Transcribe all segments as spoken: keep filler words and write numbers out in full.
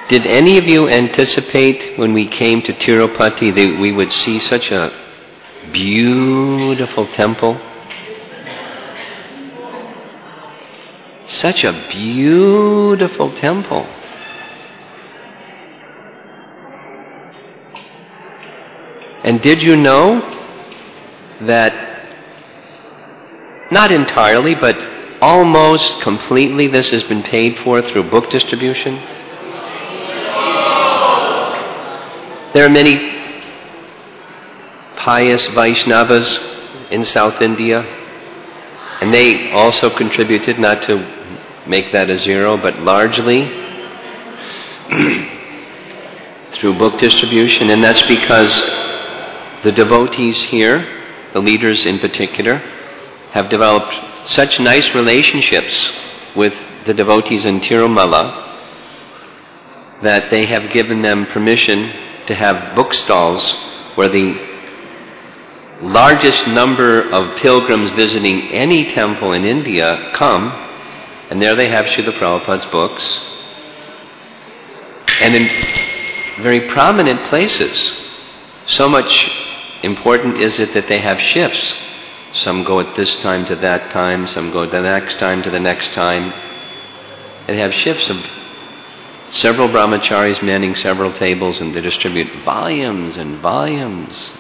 Did any of you anticipate when we came to Tirupati that we would see such a beautiful temple? Such a beautiful temple. And did you know that not entirely, but almost completely this has been paid for through book distribution? There are many pious Vaishnavas in South India, and they also contributed, not to make that a zero, but largely through book distribution, and that's because the devotees here, the leaders in particular, have developed such nice relationships with the devotees in Tirumala that they have given them permission to have bookstalls where the largest number of pilgrims visiting any temple in India come, and there they have Srila Prabhupada's books. And in very prominent places, so much important is it that they have shifts. Some go at this time to that time, some go the next time to the next time. They have shifts of several brahmacharis manning several tables, and they distribute volumes and volumes.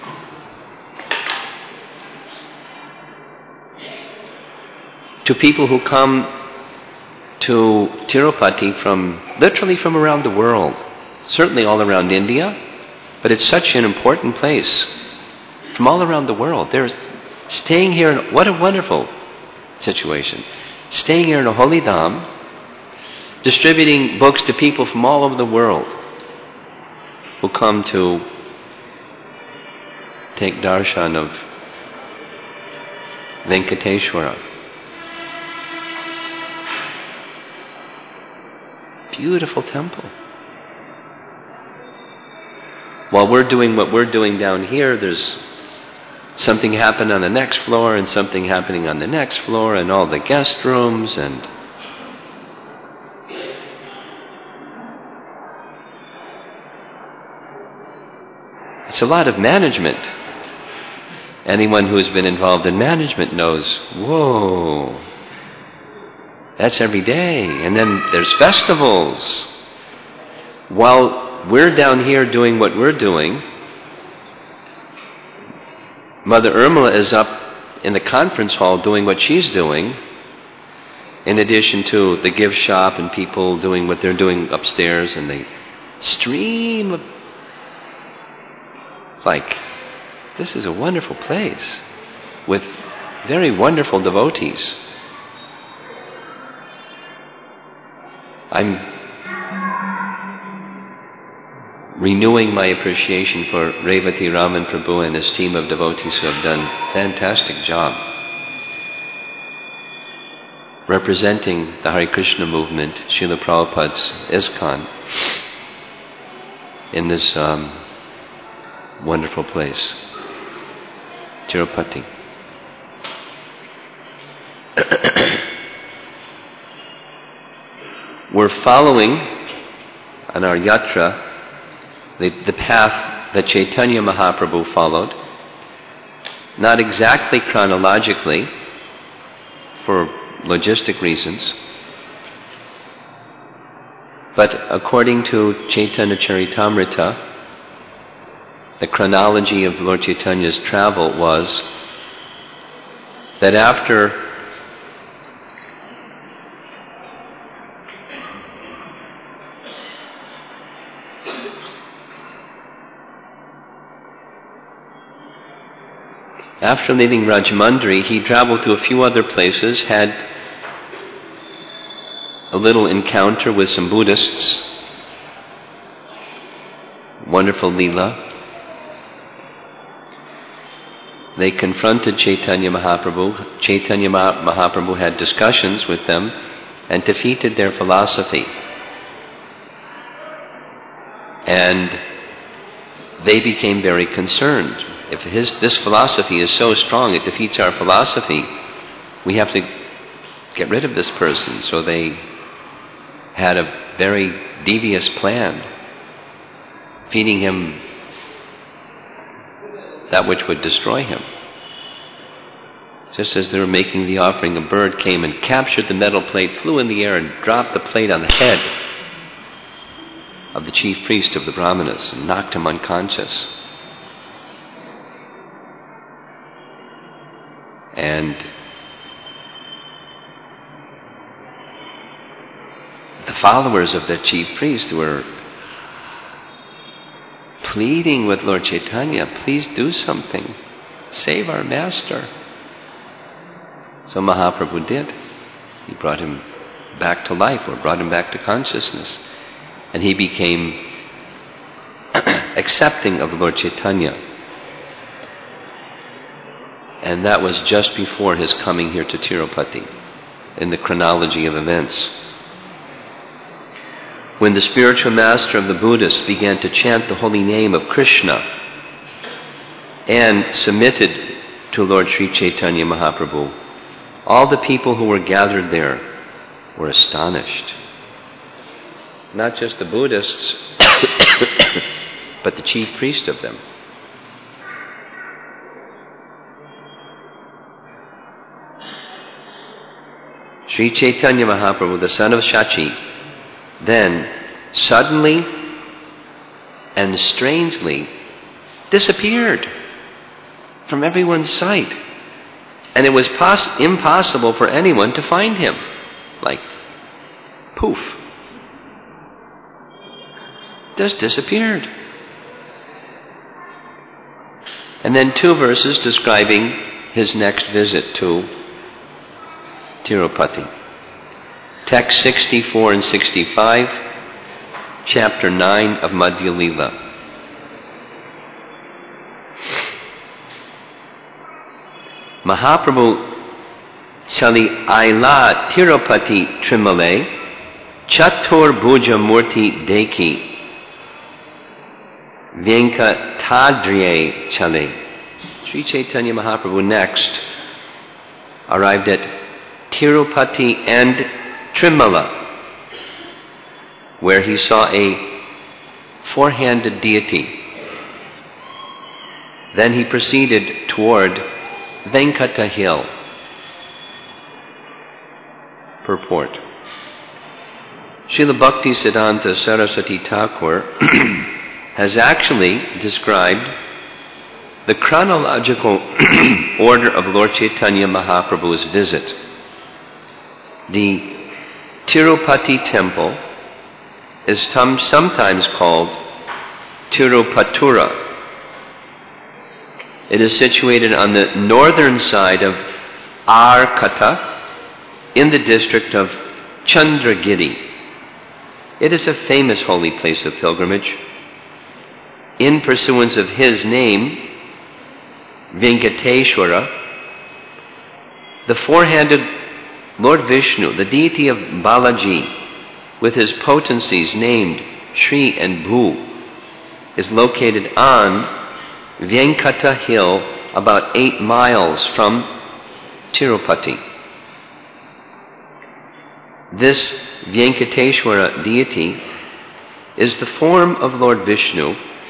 To people who come to Tirupati from, literally from around the world, certainly all around India, but it's such an important place. From all around the world, they're staying here, in, what a wonderful situation. Staying here in a holy dham, distributing books to people from all over the world who come to take darshan of Venkateshwara. Beautiful temple. While we're doing what we're doing down here, there's something happening on the next floor and something happening on the next floor, and all the guest rooms, and it's a lot of management. Anyone who's been involved in management knows, whoa, that's every day. And then there's festivals. While we're down here doing what we're doing, Mother Urmila is up in the conference hall doing what she's doing, in addition to the gift shop and people doing what they're doing upstairs, and the stream of, like, this is a wonderful place with very wonderful devotees. I'm renewing my appreciation for Revati Raman Prabhu and his team of devotees who have done a fantastic job representing the Hare Krishna movement, Srila Prabhupada's ISKCON, in this um, wonderful place, Tirupati. We're following on our yatra the, the path that Chaitanya Mahaprabhu followed, not exactly chronologically for logistic reasons, but according to Chaitanya Charitamrita, the chronology of Lord Chaitanya's travel was that after After leaving Rajamandri, he traveled to a few other places, had a little encounter with some Buddhists, wonderful Leela. They confronted Chaitanya Mahaprabhu. Chaitanya Mahaprabhu had discussions with them and defeated their philosophy. And they became very concerned. If his, this philosophy is so strong, it defeats our philosophy, we have to get rid of this person. So they had a very devious plan, feeding him that which would destroy him. Just as they were making the offering, a bird came and captured the metal plate, flew in the air, and dropped the plate on the head of the chief priest of the Brahmanas and knocked him unconscious. And the followers of the chief priest were pleading with Lord Chaitanya, please do something, save our master. So Mahaprabhu did. He brought him back to life, or brought him back to consciousness. And he became accepting of Lord Chaitanya. And that was just before his coming here to Tirupati, in the chronology of events. When the spiritual master of the Buddhists began to chant the holy name of Krishna and submitted to Lord Sri Chaitanya Mahaprabhu, all the people who were gathered there were astonished. Not just the Buddhists, but the chief priest of them. Sri Chaitanya Mahaprabhu, the son of Shachi, then suddenly and strangely disappeared from everyone's sight. And it was poss- impossible for anyone to find him. Like, poof. Just disappeared. And then two verses describing his next visit to Tirupati. Text sixty-four and sixty-five, chapter nine of Madhya Lila. Mahaprabhu chali aila Tirupati Trimale Chatur Bhuja Murti Deki Venkatadriye chale. Sri Chaitanya Mahaprabhu next arrived at Tirupati and Trimala, where he saw a four-handed deity. Then he proceeded toward Venkata Hill. Purport. Srila Bhaktisiddhanta Saraswati Thakur has actually described the chronological order of Lord Chaitanya Mahaprabhu's visit. The Tirupati temple is sometimes called Tirupatura. It is situated on the northern side of Arkata in the district of Chandragiri. It is a famous holy place of pilgrimage. In pursuance of his name, Venkateshwara, the four-handed Lord Vishnu, the deity of Balaji, with his potencies named Shri and Bhu, is located on Venkata Hill, about eight miles from Tirupati. This Venkateshwara deity is the form of Lord Vishnu,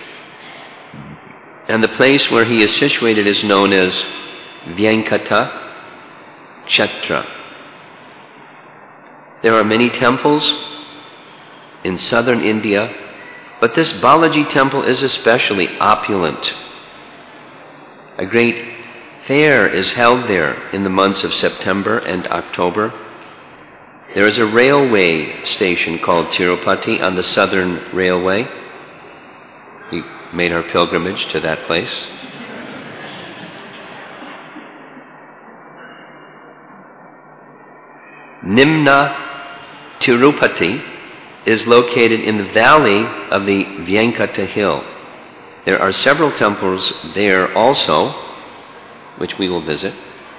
and the place where he is situated is known as Venkata Kshetra. There are many temples in southern India, but this Balaji temple is especially opulent. A great fair is held there in the months of September and October. There is a railway station called Tirupati on the Southern Railway. We made our pilgrimage to that place. Nimna Tirupati is located in the valley of the Venkata Hill. There are several temples there also, which we will visit,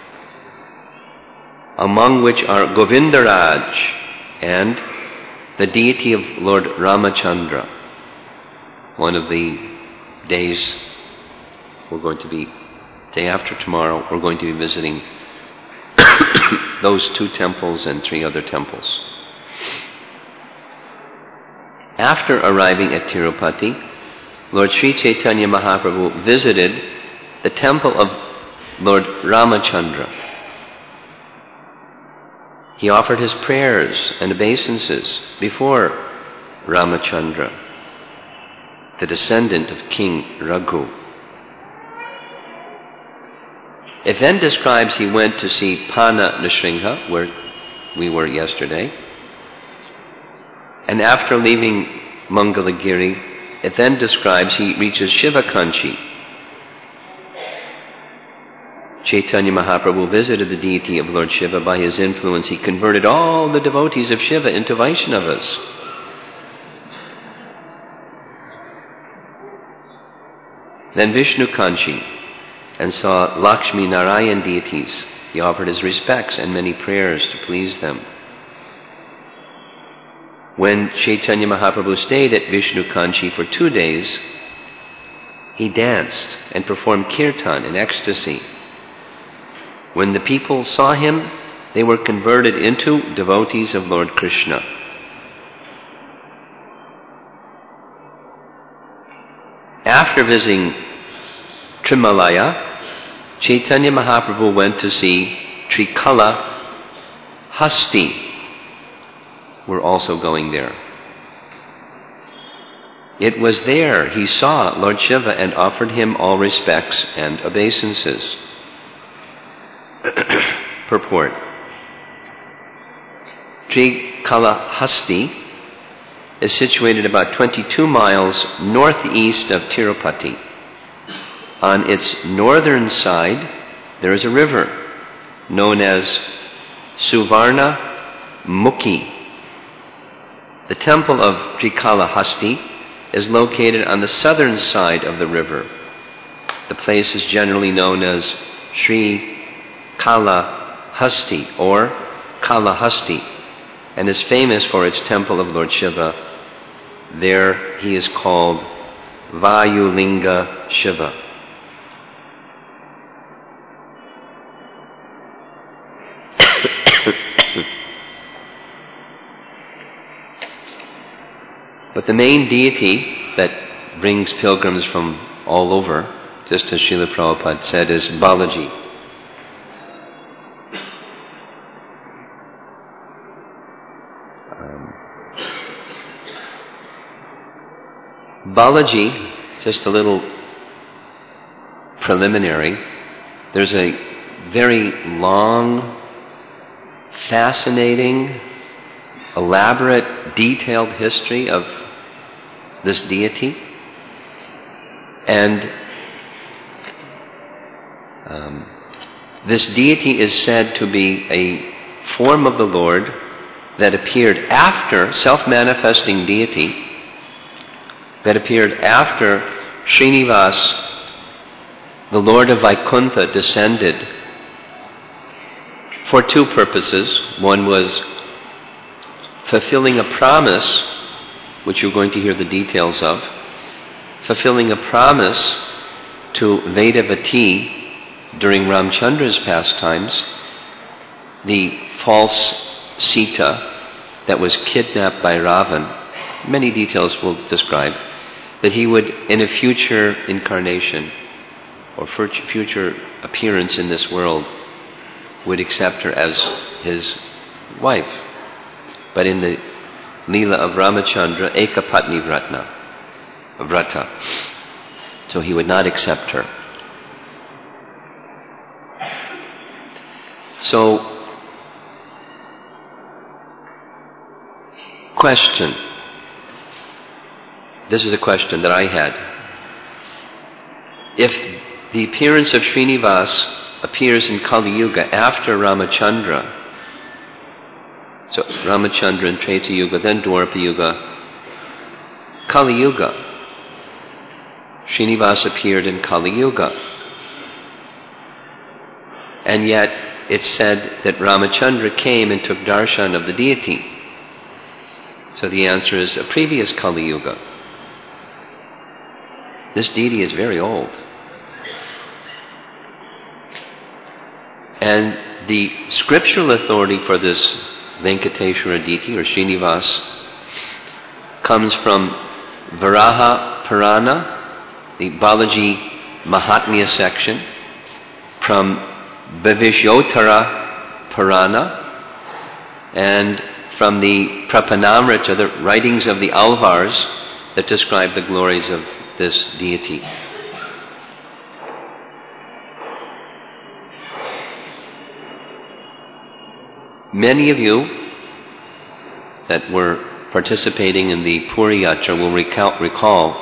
among which are Govindaraj and the deity of Lord Ramachandra. One of the days we're going to be, day after tomorrow, we're going to be visiting those two temples and three other temples. after arriving at Tirupati, Lord Sri Chaitanya Mahaprabhu visited the temple of Lord Ramachandra. He offered his prayers and obeisances before Ramachandra, the descendant of King Raghu. It then describes he went to see Pana Nrsimha, where we were yesterday, and after leaving Mangalagiri, it then describes he reaches Shivakanchi. Chaitanya Mahaprabhu visited the deity of Lord Shiva. By his influence, he converted all the devotees of Shiva into Vaishnavas. Then Vishnu Kanchi, and saw Lakshmi Narayan deities. He offered his respects and many prayers to please them. When Chaitanya Mahaprabhu stayed at Vishnu Kanchi for two days, he danced and performed kirtan in ecstasy. When the people saw him, they were converted into devotees of Lord Krishna. After visiting Trimalaya, Chaitanya Mahaprabhu went to see Trikala Hasti. We're also going there. It was there he saw Lord Shiva and offered him all respects and obeisances. Purport. Trikalahasti is situated about twenty-two miles northeast of Tirupati. On its northern side, there is a river known as Suvarna Mukhi. The temple of Trikalahasti is located on the southern side of the river. The place is generally known as Sri Kalahasti or Kalahasti, and is famous for its temple of Lord Shiva. There he is called Vayulinga Shiva. But the main deity that brings pilgrims from all over, just as Srila Prabhupada said, is Balaji. Um, Balaji, just a little preliminary, there's a very long, fascinating, elaborate, detailed history of this deity. And um, this deity is said to be a form of the Lord that appeared after, self-manifesting deity, that appeared after Srinivas, the Lord of Vaikuntha, descended for two purposes. One was fulfilling a promise, which you're going to hear the details of, fulfilling a promise to Vedavati during Ramchandra's pastimes, the false Sita that was kidnapped by Ravan. Many details we'll describe, that he would, in a future incarnation or future appearance in this world, would accept her as his wife. But in the Leela of Ramachandra, Ekapatni Vratna, Vrata. So he would not accept her. So, question. This is a question that I had. If the appearance of Srinivas appears in Kali Yuga after Ramachandra, so Ramachandra in Treta Yuga, then Dwapara Yuga, Kali Yuga, Srinivas appeared in Kali Yuga. And yet it's said that Ramachandra came and took darshan of the deity. So the answer is a previous Kali Yuga. This deity is very old. And the scriptural authority for this Venkateshwara deity, or Srinivas, comes from Varaha Purana, the Balaji Mahatmya section, from Bhavishyotara Purana, and from the Prapanamrita, the writings of the Alvars that describe the glories of this deity. Many of you that were participating in the Puri Yatra will recount, recall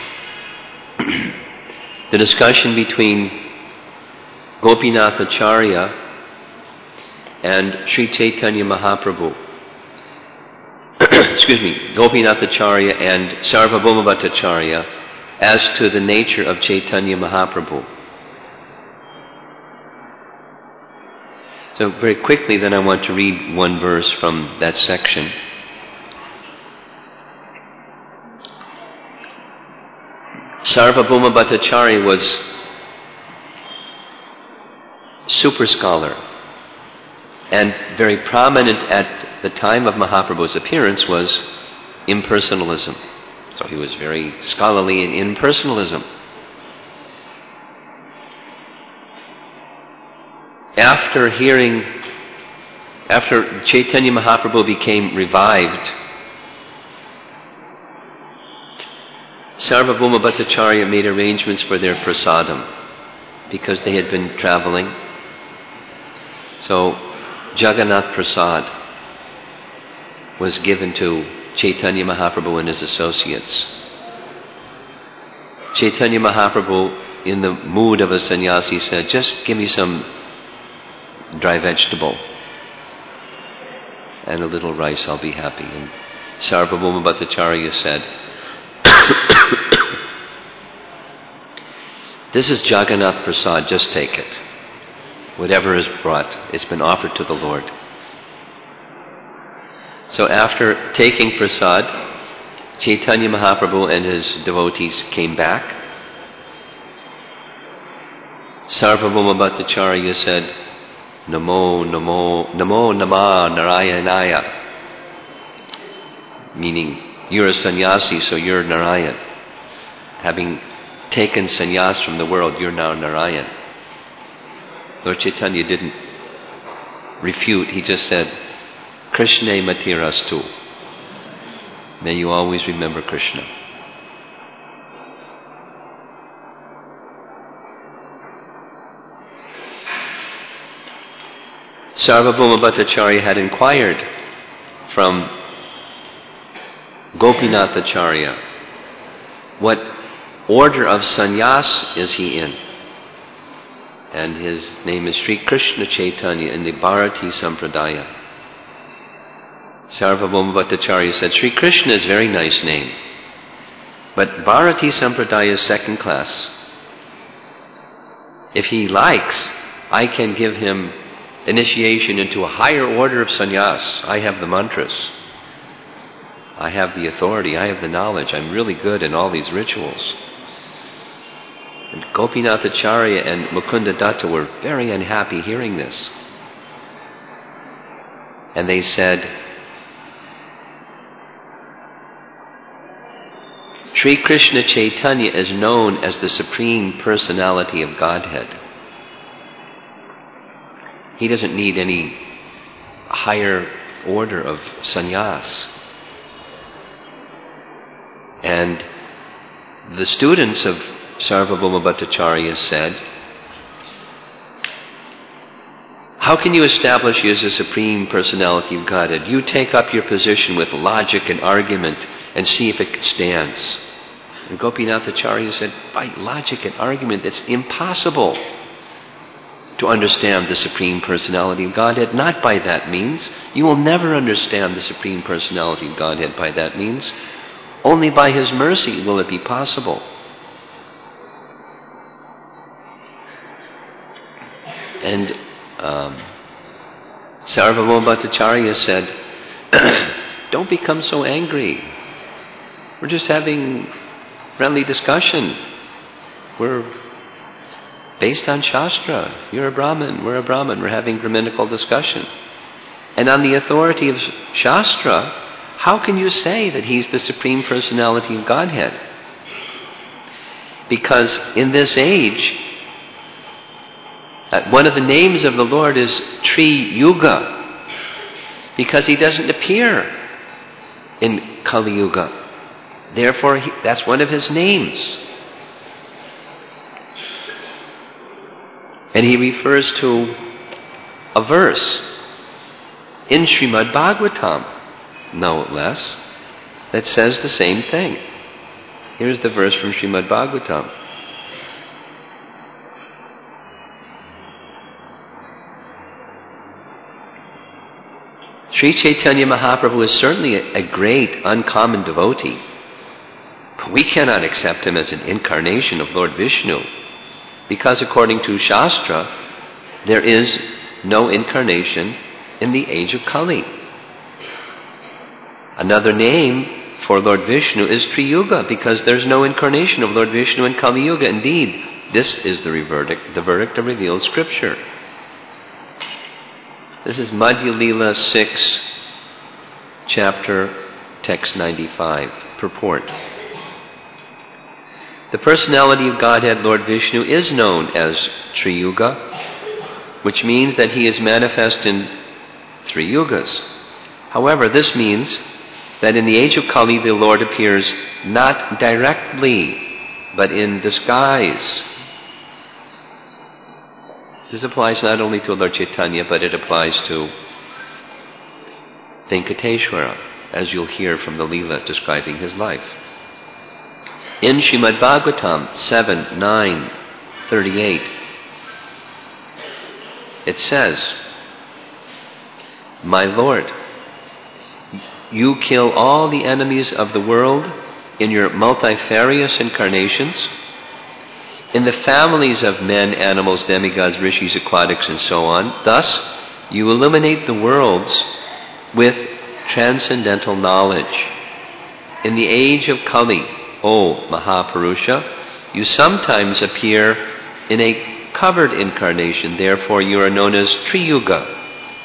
the discussion between Gopinath Acharya and Sri Chaitanya Mahaprabhu. Excuse me, Gopinath Acharya and Sarvabhauma Bhattacharya as to the nature of Chaitanya Mahaprabhu. So very quickly then I want to read one verse from that section. Sarvabhauma Bhattacharya was super scholar, and very prominent at the time of Mahaprabhu's appearance was impersonalism. So he was very scholarly in impersonalism. After hearing, after Chaitanya Mahaprabhu became revived, Sarvabhauma Bhattacharya made arrangements for their prasadam because they had been traveling. So Jagannath Prasad was given to Chaitanya Mahaprabhu and his associates. Chaitanya Mahaprabhu, in the mood of a sannyasi, said, just give me some dry vegetable and a little rice, I'll be happy. And Sarvabhauma Bhattacharya said, this is Jagannath Prasad, just take it. Whatever is brought, it's been offered to the Lord. So after taking prasad, Chaitanya Mahaprabhu and his devotees came back. Sarvabhauma Bhattacharya said, Namo, Namo, Namo Nama Narayanaya. Meaning, you're a sannyasi, so you're Narayan. Having taken sannyas from the world, you're now Narayan. Lord Chaitanya didn't refute, he just said, Krishna Matirastu. May you always remember Krishna. Sarvabhauma Bhattacharya had inquired from Gopinath Acharya, what order of sannyas is he in? And his name is Sri Krishna Chaitanya in the Bharati Sampradaya. Sarvabhauma Bhattacharya said, Sri Krishna is a very nice name, but Bharati Sampradaya is second class. If he likes, I can give him initiation into a higher order of sannyas. I have the mantras. I have the authority. I have the knowledge. I'm really good in all these rituals. And Gopinath Acharya and Mukunda Datta were very unhappy hearing this. And they said, Sri Krishna Chaitanya is known as the Supreme Personality of Godhead. He doesn't need any higher order of sannyas. And the students of Sarvabhauma Bhattacharya said, how can you establish you as a Supreme Personality of Godhead? You take up your position with logic and argument and see if it stands. And Gopinath Acharya said, by logic and argument, it's impossible to understand the Supreme Personality of Godhead. Not by that means. You will never understand the Supreme Personality of Godhead by that means. Only by His mercy will it be possible. And um, Sarvabhauma Bhattacharya said, don't become so angry. We're just having friendly discussion. We're based on Shastra. You're a Brahmin, we're a Brahmin. We're having Brahminical discussion. And on the authority of Shastra, how can you say that he's the Supreme Personality of Godhead? Because in this age, uh, one of the names of the Lord is Tri Yuga, because he doesn't appear in Kali Yuga. Therefore, he, that's one of his names. And he refers to a verse in Srimad Bhagavatam, no less, that says the same thing. Here's the verse from Srimad Bhagavatam. Sri Chaitanya Mahaprabhu is certainly a, a great, uncommon devotee. But we cannot accept him as an incarnation of Lord Vishnu, because according to Shastra, there is no incarnation in the age of Kali. Another name for Lord Vishnu is Triyuga, because there's no incarnation of Lord Vishnu in Kali Yuga. Indeed, this is the verdict, the verdict of revealed scripture. This is Madhya Lila six, chapter, text ninety-five, purport. The personality of Godhead, Lord Vishnu, is known as Triyuga, which means that he is manifest in three yugas. However, this means that in the age of Kali, the Lord appears not directly, but in disguise. This applies not only to Lord Chaitanya, but it applies to Venkateshwara, as you'll hear from the Leela describing his life. In Srimad Bhagavatam seven, nine, thirty-eight, it says, "My Lord, you kill all the enemies of the world in your multifarious incarnations, in the families of men, animals, demigods, rishis, aquatics, and so on. Thus, you illuminate the worlds with transcendental knowledge. In the age of Kali, O Mahapurusha, you sometimes appear in a covered incarnation. Therefore, you are known as Triyuga,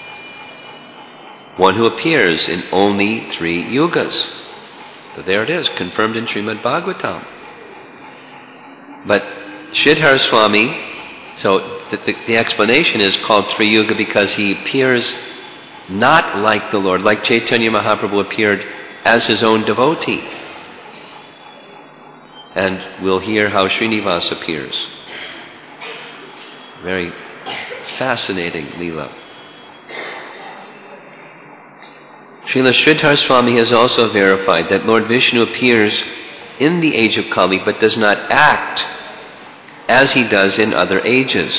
one who appears in only three yugas." So there it is, confirmed in Srimad Bhagavatam. But Sridhar Swami, so the, the, the explanation is called Triyuga because he appears not like the Lord, like Chaitanya Mahaprabhu appeared as his own devotee. And we'll hear how Srinivas appears. Very fascinating Leela. Srila Sridhar Swami has also verified that Lord Vishnu appears in the age of Kali but does not act as he does in other ages.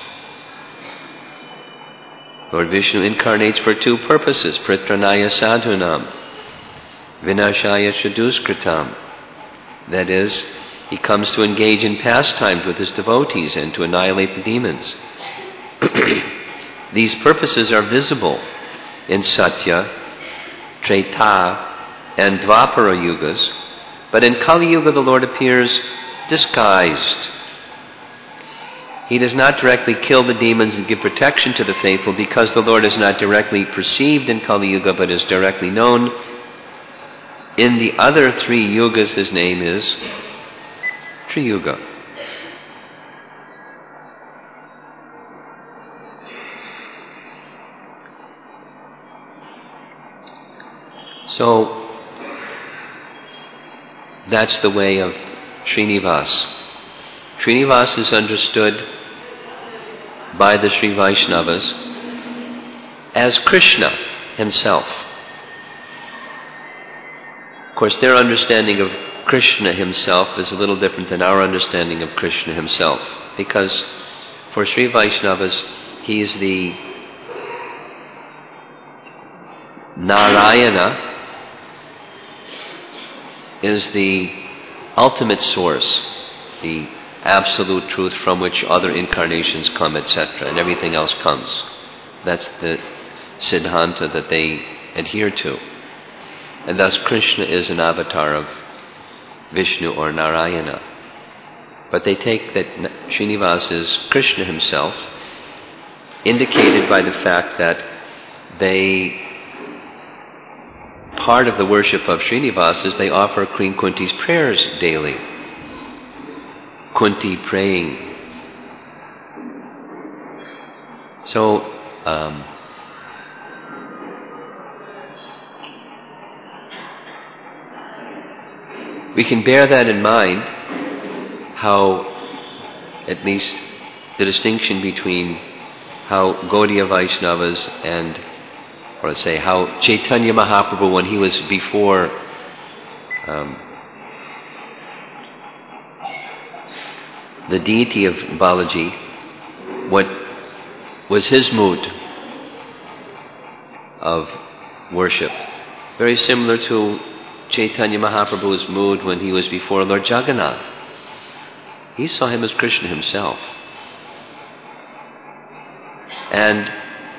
Lord Vishnu incarnates for two purposes: Pritranaya Sadhunam, Vinashaya Shaduskritam. That is, he comes to engage in pastimes with his devotees and to annihilate the demons. These purposes are visible in Satya, Treta, and Dvapara Yugas, but in Kali Yuga the Lord appears disguised. He does not directly kill the demons and give protection to the faithful, because the Lord is not directly perceived in Kali Yuga but is directly known. In the other three yugas, his name is Triyuga. So, that's the way of Srinivas. Srinivas is understood by the Sri Vaishnavas as Krishna himself. Of course, their understanding of Krishna himself is a little different than our understanding of Krishna himself, because for Sri Vaishnavas, he is the Narayana, is the ultimate source, the absolute truth from which other incarnations come, et cetera, and everything else comes. That's the Siddhanta that they adhere to. And thus Krishna is an avatar of Vishnu or Narayana. But they take that Srinivas is Krishna himself, indicated by the fact that they part of the worship of Srinivasa is they offer Queen Kunti's prayers daily. Kunti praying. So, um, we can bear that in mind, how at least the distinction between how Gaudiya Vaishnavas and, or let's say, how Chaitanya Mahaprabhu, when he was before um, the deity of Balaji, what was his mood of worship? Very similar to Chaitanya Mahaprabhu's mood when he was before Lord Jagannath. He saw him as Krishna himself. And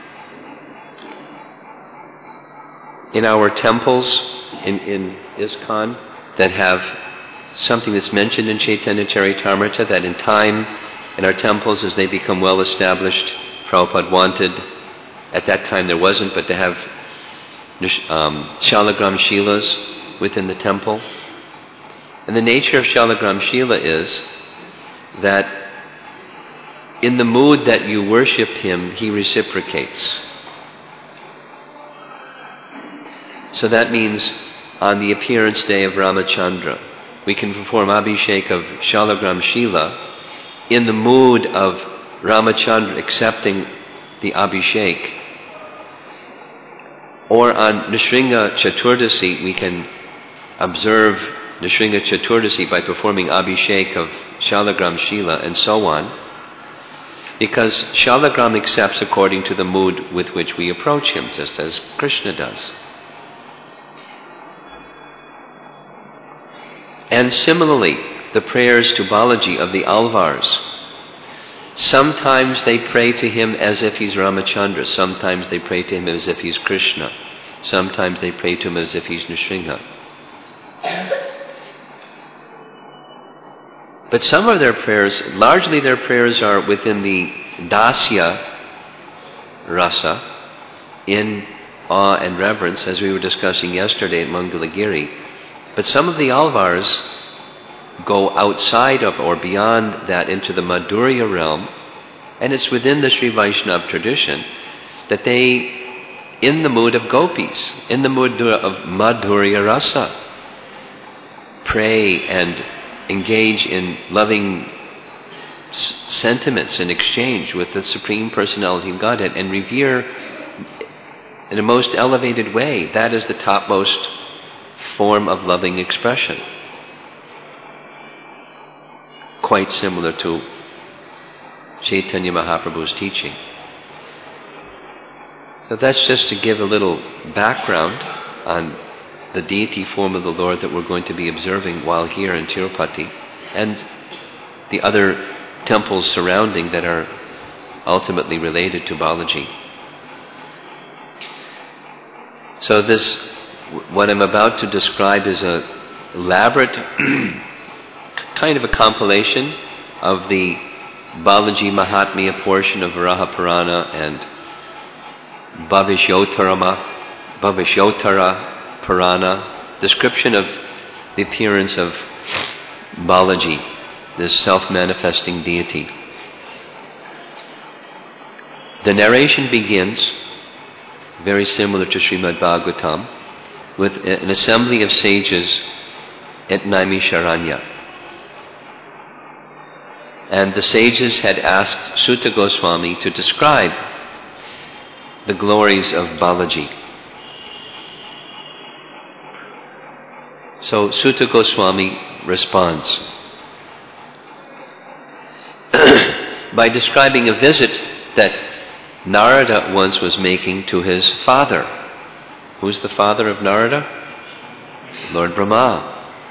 in our temples, in, in ISKCON, that have something that's mentioned in Chaitanya Charitamrita, that in time, in our temples, as they become well established, Prabhupada wanted, at that time there wasn't, but to have um, Shalagram Shilas within the temple. And the nature of Shalagram Shila is that in the mood that you worship him, he reciprocates. So that means on the appearance day of Ramachandra, we can perform Abhishek of Shalagram Shila in the mood of Ramachandra accepting the Abhishek. Or on Nrsimha Chaturdasi, we can observe Nrsimha Chaturdasi by performing Abhishek of Shalagram Shila and so on, because Shalagram accepts according to the mood with which we approach him, just as Krishna does. And similarly, the prayers to Balaji of the Alvars, sometimes they pray to him as if he's Ramachandra, sometimes they pray to him as if he's Krishna, sometimes they pray to him as if he's Nrsimha. But some of their prayers, largely their prayers are within the Dasya rasa, in awe and reverence, as we were discussing yesterday at Mangalagiri. But some of the Alvars go outside of or beyond that into the Madhurya realm, and it's within the Sri Vaishnava tradition that they, in the mood of gopis, in the mood of Madhurya rasa, pray and engage in loving s- sentiments and exchange with the Supreme Personality of Godhead and revere in a most elevated way. That is the topmost form of loving expression. Quite similar to Chaitanya Mahaprabhu's teaching. So that's just to give a little background on the deity form of the Lord that we're going to be observing while here in Tirupati, and the other temples surrounding that are ultimately related to Balaji. So this, what I'm about to describe, is a elaborate kind of a compilation of the Balaji Mahatmya portion of Varaha Purana and Bhavishyottara, Bhavishyotara Purana, description of the appearance of Balaji, this self-manifesting deity. The narration begins, very similar to Srimad Bhagavatam, with an assembly of sages at Naimisharanya. And the sages had asked Sutta Goswami to describe the glories of Balaji. So Sutta Goswami responds by describing a visit that Narada once was making to his father. Who's the father of Narada? Lord Brahma.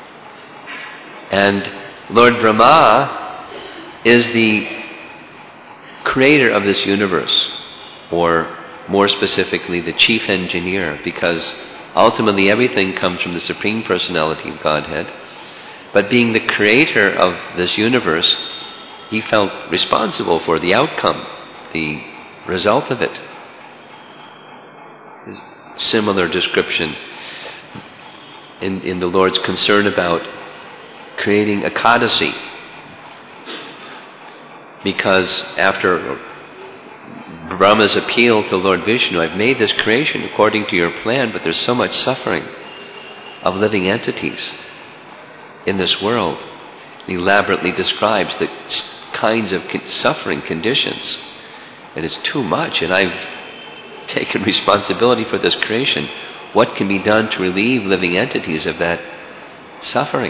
And Lord Brahma is the creator of this universe, or more specifically, the chief engineer, because ultimately everything comes from the Supreme Personality of Godhead. But being the creator of this universe, he felt responsible for the outcome, the result of it. Similar description in, in the Lord's concern about creating Ekadasi. Because after Brahma's appeal to Lord Vishnu, I've made this creation according to your plan, but there's so much suffering of living entities in this world. He elaborately describes the kinds of suffering conditions, and it's too much, and I've taken responsibility for this creation. What can be done to relieve living entities of that suffering?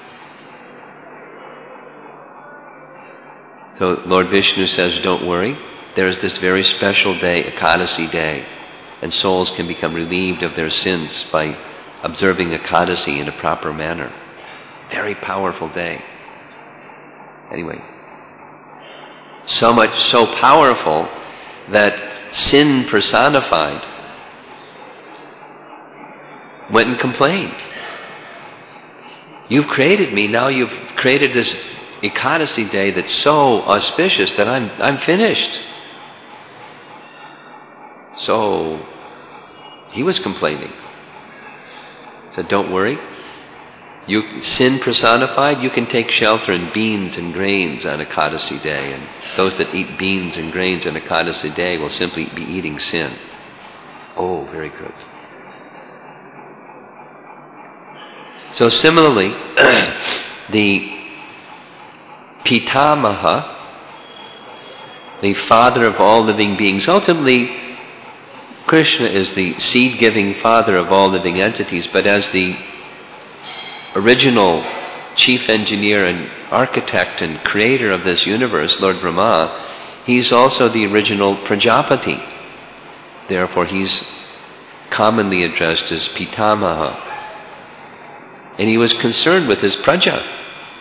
So Lord Vishnu says, don't worry, there is this very special day, Ekadasi day, and souls can become relieved of their sins by observing Ekadasi in a proper manner. Very powerful day. Anyway, so much, so powerful that sin personified went and complained. You've created me, now you've created this Ekadasi day that's so auspicious that I'm I'm finished. So he was complaining. Said, don't worry. You sin personified, you can take shelter in beans and grains on Ekadasi day, and those that eat beans and grains on Ekadasi day will simply be eating sin. Oh, very good. So similarly, the Pitamaha, the father of all living beings. Ultimately, Krishna is the seed-giving father of all living entities, but as the original chief engineer and architect and creator of this universe, Lord Brahma, he's also the original Prajapati. Therefore, he's commonly addressed as Pitamaha. And he was concerned with his praja,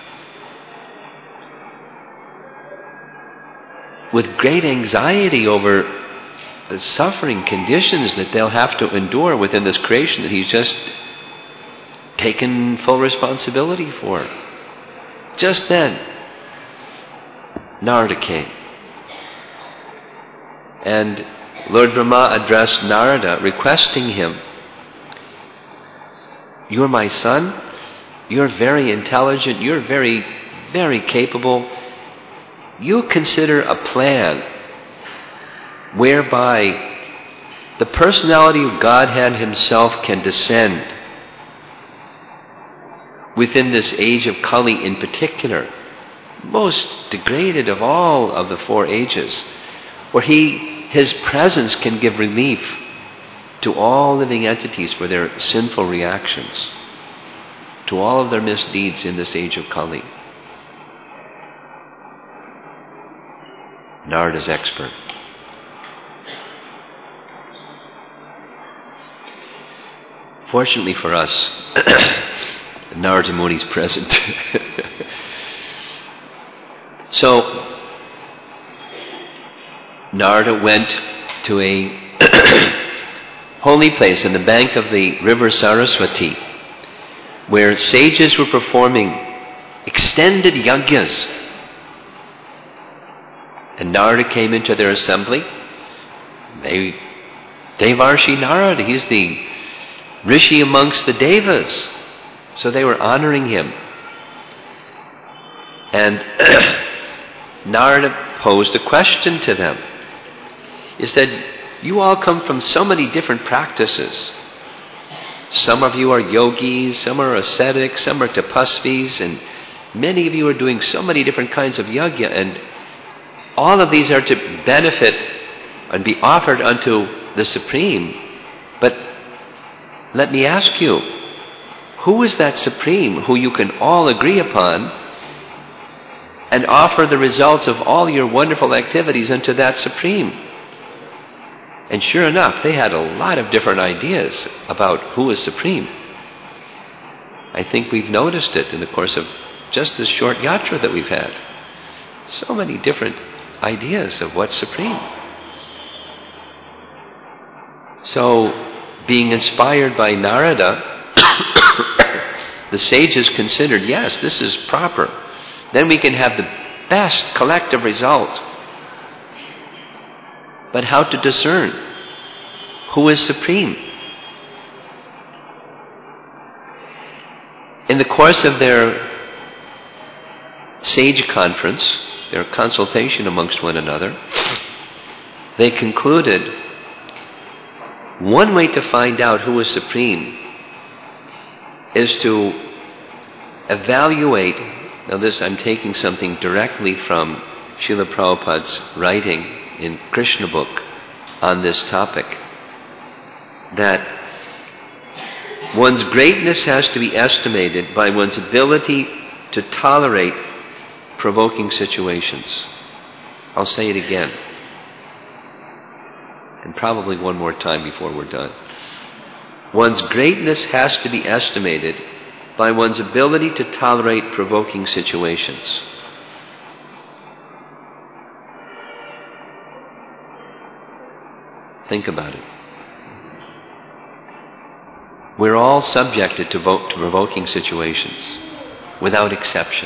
with great anxiety over the suffering conditions that they'll have to endure within this creation that he's just taken full responsibility for. Just then, Narada came. And Lord Brahma addressed Narada, requesting him, you're my son, you're very intelligent, you're very, very capable. You consider a plan whereby the personality of Godhead himself can descend within this age of Kali in particular, most degraded of all of the four ages, where he, his presence can give relief to all living entities for their sinful reactions, to all of their misdeeds in this age of Kali. Narada's expert. Fortunately for us, Narada Muni's present. So, Narada went to a holy place on the bank of the river Saraswati, where sages were performing extended yajnas. And Narada came into their assembly. They, Devarshi Narada, he's the rishi amongst the devas. So they were honoring him. And Narada posed a question to them. He said, you all come from so many different practices. Some of you are yogis, some are ascetics, some are tapasvis, and many of you are doing so many different kinds of yajna, and all of these are to benefit and be offered unto the Supreme. But let me ask you, who is that Supreme who you can all agree upon and offer the results of all your wonderful activities unto that Supreme? And sure enough, they had a lot of different ideas about who is Supreme. I think we've noticed it in the course of just this short yatra that we've had. So many different ideas of what's supreme. So, being inspired by Narada, the sages considered, yes, this is proper. Then we can have the best collective result. But how to discern who is supreme? in the course of their sage conference, their consultation amongst one another, they concluded one way to find out who is supreme is to evaluate. Now this, I'm taking something directly from Srila Prabhupada's writing in Krishna book on this topic, that one's greatness has to be estimated by one's ability to tolerate provoking situations. I'll say it again, and probably one more time before we're done. One's greatness has to be estimated by one's ability to tolerate provoking situations. Think about it. We're all subjected to, vo- to provoking situations, without exception.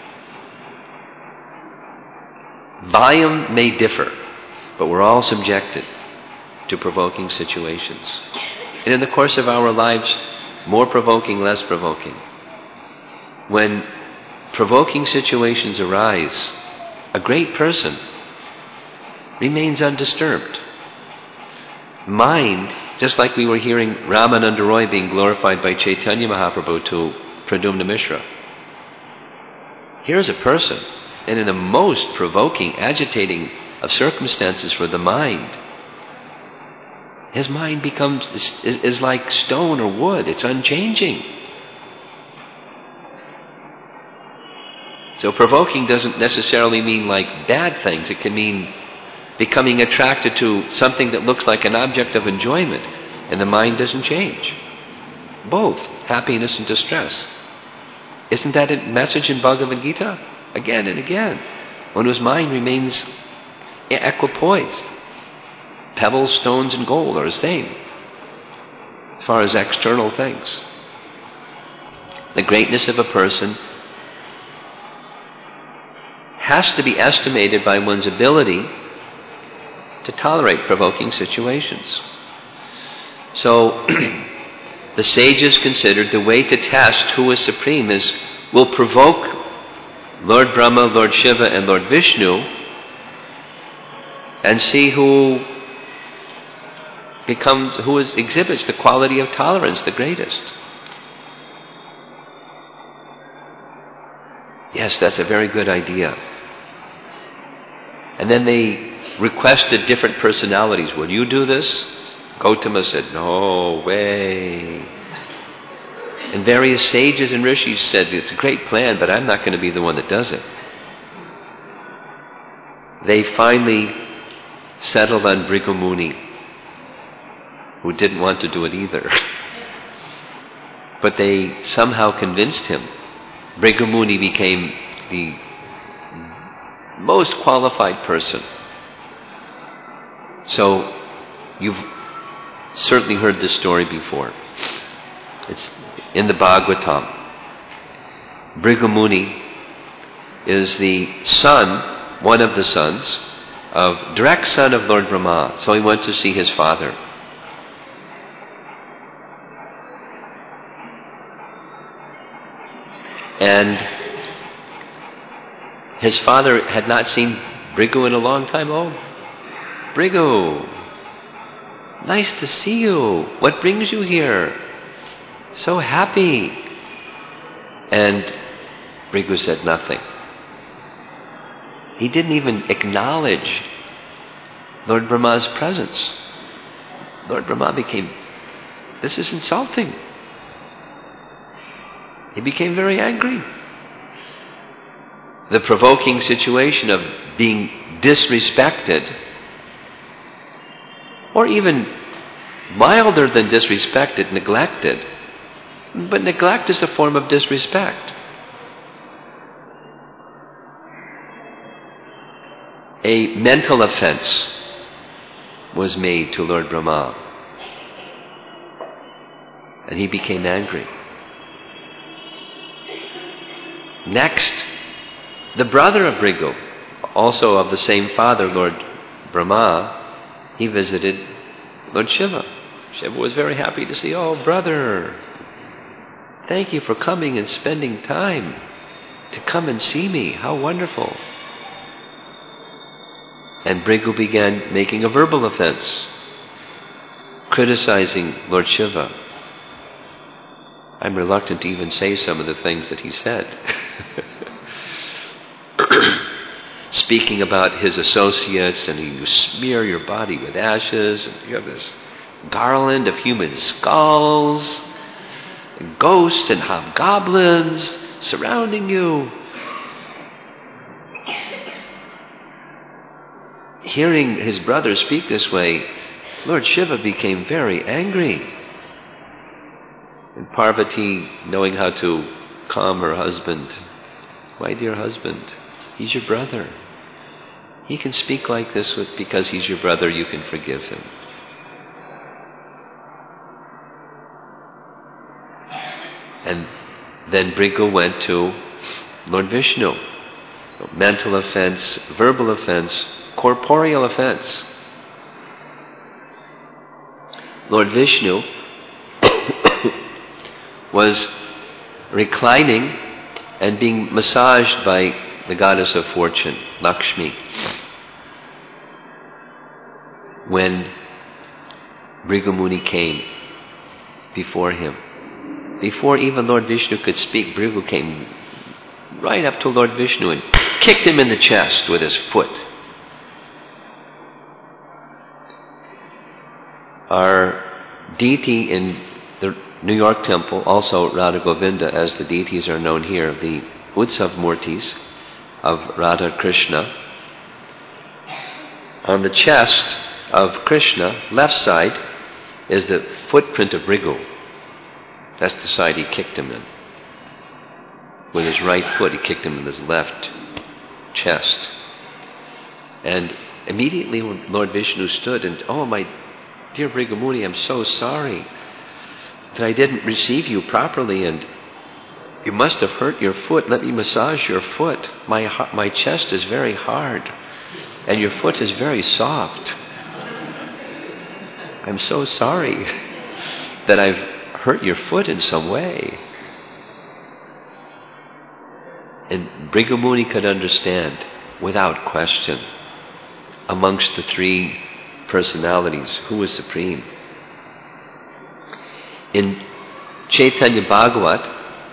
Volume may differ, but we're all subjected to provoking situations. And in the course of our lives, more provoking, less provoking. When provoking situations arise, a great person remains undisturbed. Mind, just like we were hearing Ramananda Roy being glorified by Chaitanya Mahaprabhu to Pradyumna Mishra. Here's a person, and in the most provoking, agitating of circumstances for the mind, his mind becomes, is, is like stone or wood. It's unchanging. So provoking doesn't necessarily mean like bad things. It can mean becoming attracted to something that looks like an object of enjoyment, and the mind doesn't change. Both happiness and distress. Isn't that a message in Bhagavad Gita? Again and again. One whose mind remains equipoised. Pebbles, stones, and gold are the same as far as external things. The greatness of a person has to be estimated by one's ability to tolerate provoking situations. So, the sages considered the way to test who is supreme is, will provoke Lord Brahma, Lord Shiva, and Lord Vishnu, and see who becomes, who is, exhibits the quality of tolerance the greatest. Yes, that's a very good idea. And then they requested different personalities. Will you do this? Gautama said, no way. And various sages and rishis said, it's a great plan, but I'm not going to be the one that does it. They finally settled on Bhrigu Muni, who didn't want to do it either. But they somehow convinced him. Bhrigu Muni became the most qualified person. So, you've certainly heard this story before. It's in the Bhagavatam. Bhrigu Muni is the son, one of the sons, of direct son of Lord Brahma. So he went to see his father. And his father had not seen Bhrigu in a long time. Oh, Bhrigu, nice to see you. What brings you here? So happy. And Bhrigu said nothing. He didn't even acknowledge Lord Brahma's presence. Lord Brahma became, this is insulting. He became very angry. The provoking situation of being disrespected, or even milder than disrespected, neglected. But neglect is a form of disrespect. A mental offense was made to Lord Brahma, and he became angry. Next, the brother of Bhrigu, also of the same father, Lord Brahma, he visited Lord Shiva. Shiva was very happy to see, oh, brother, thank you for coming and spending time to come and see me. How wonderful. And Bhrigu began making a verbal offense, criticizing Lord Shiva. I'm reluctant to even say some of the things that he said. Speaking about his associates, and you smear your body with ashes, and you have this garland of human skulls, and ghosts and hobgoblins surrounding you. Hearing his brother speak this way, Lord Shiva became very angry. And Parvati, knowing how to calm her husband, my dear husband, he's your brother. He can speak like this with, because he's your brother, you can forgive him. And then Bhrigu went to Lord Vishnu. Mental offense, verbal offense, corporeal offense. Lord Vishnu was reclining and being massaged by the goddess of fortune, Lakshmi, when Bhrigu Muni came before him. Before even Lord Vishnu could speak, Bhrigu came right up to Lord Vishnu and kicked him in the chest with his foot. Our deity in the New York temple, also Radha Govinda, as the deities are known here, the Utsav Murtis of Radha Krishna. On the chest of Krishna, left side, is the footprint of Bhrigu. That's the side he kicked him in. With his right foot, he kicked him in his left chest. And immediately when Lord Vishnu stood and, oh my dear Bhrigu Muni, I'm so sorry that I didn't receive you properly, and you must have hurt your foot. Let me massage your foot. My my chest is very hard, and your foot is very soft. I'm so sorry that I've hurt your foot in some way. And Bhrigu Muni could understand, without question, amongst the three personalities, who was supreme. In Chaitanya Bhagavat,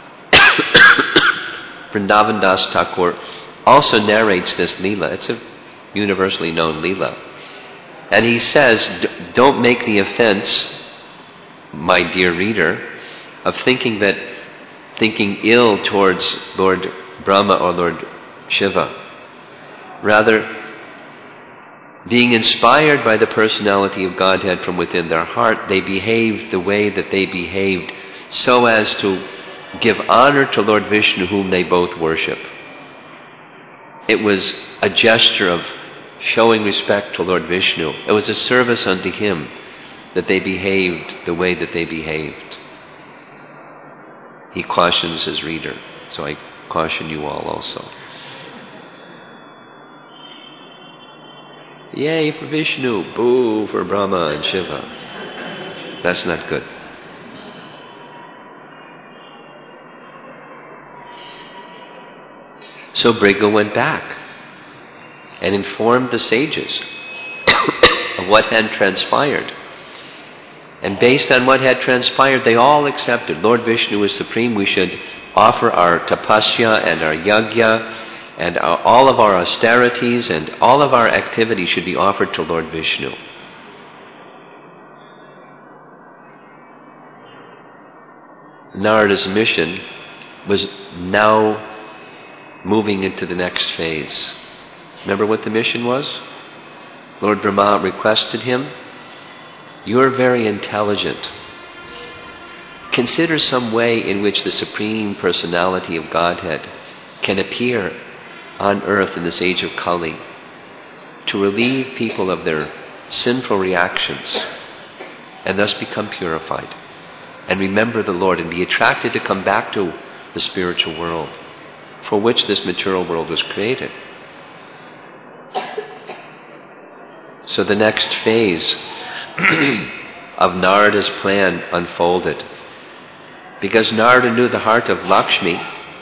Vrindavan Das Thakur also narrates this Leela. It's a universally known Leela. And he says, don't make the offense, my dear reader, of thinking that, thinking ill towards Lord Brahma or Lord Shiva. Rather, being inspired by the personality of Godhead from within their heart, they behaved the way that they behaved so as to give honor to Lord Vishnu, whom they both worship. It was a gesture of showing respect to Lord Vishnu. It was a service unto him that they behaved the way that they behaved. He cautions his reader, so I caution you all also. Yay for Vishnu, boo for Brahma and Shiva. That's not good. So Bhrigu went back and informed the sages of what had transpired. And based on what had transpired, they all accepted. Lord Vishnu is supreme. We should offer our tapasya and our yajna and our, all of our austerities and all of our activities should be offered to Lord Vishnu. Narada's mission was now moving into the next phase. Remember what the mission was? Lord Brahma requested him, you're very intelligent. Consider some way in which the Supreme Personality of Godhead can appear on earth in this age of Kali to relieve people of their sinful reactions and thus become purified and remember the Lord and be attracted to come back to the spiritual world for which this material world was created. So the next phase of Narada's plan unfolded. Because Narada knew the heart of Lakshmi,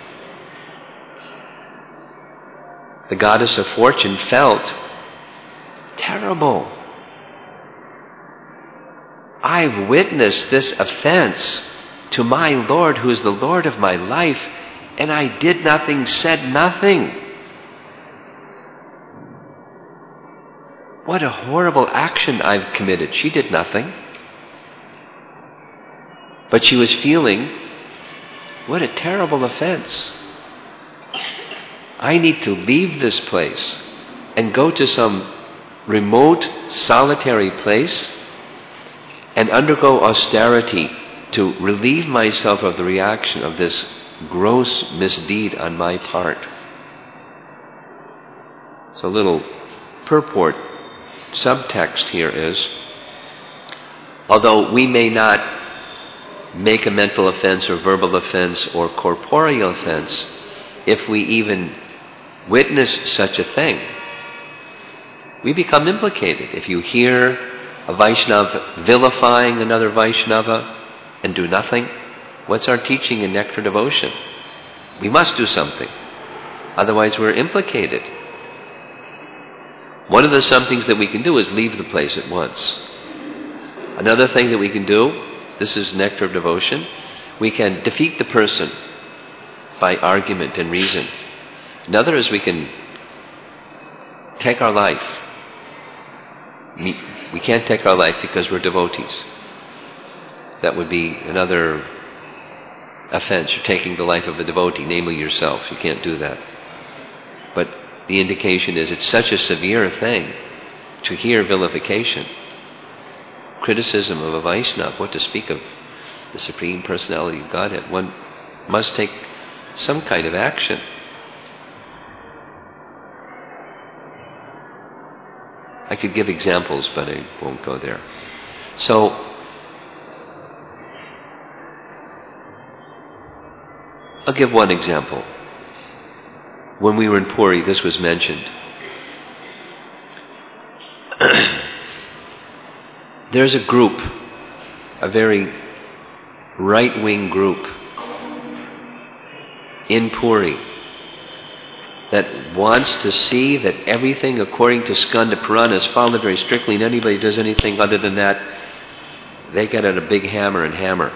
the goddess of fortune, felt terrible. I've witnessed this offense to my Lord, who is the Lord of my life, and I did nothing, said nothing. What a horrible action I've committed. She did nothing. But she was feeling, what a terrible offense. I need to leave this place and go to some remote, solitary place and undergo austerity to relieve myself of the reaction of this gross misdeed on my part. So a little purport, subtext here is, although we may not make a mental offense or verbal offense or corporeal offense, if we even witness such a thing, we become implicated. If you hear a Vaishnava vilifying another Vaishnava and do nothing, what's our teaching in Nectar Devotion? We must do something. Otherwise we're implicated. One of the somethings that we can do is leave the place at once. Another thing that we can do, this is Nectar of Devotion, we can defeat the person by argument and reason. Another is we can take our life. We can't take our life because we're devotees. That would be another offense. You're taking the life of a devotee, namely yourself. You can't do that. But the indication is it's such a severe thing to hear vilification, criticism of a Vaishnava, what to speak of the Supreme Personality of Godhead. One must take some kind of action. I could give examples, but I won't go there. So, I'll give one example. When we were in Puri, this was mentioned. There's a group, a very right-wing group in Puri that wants to see that everything according to Skanda Purana is followed very strictly, and anybody does anything other than that, they get out a big hammer and hammer.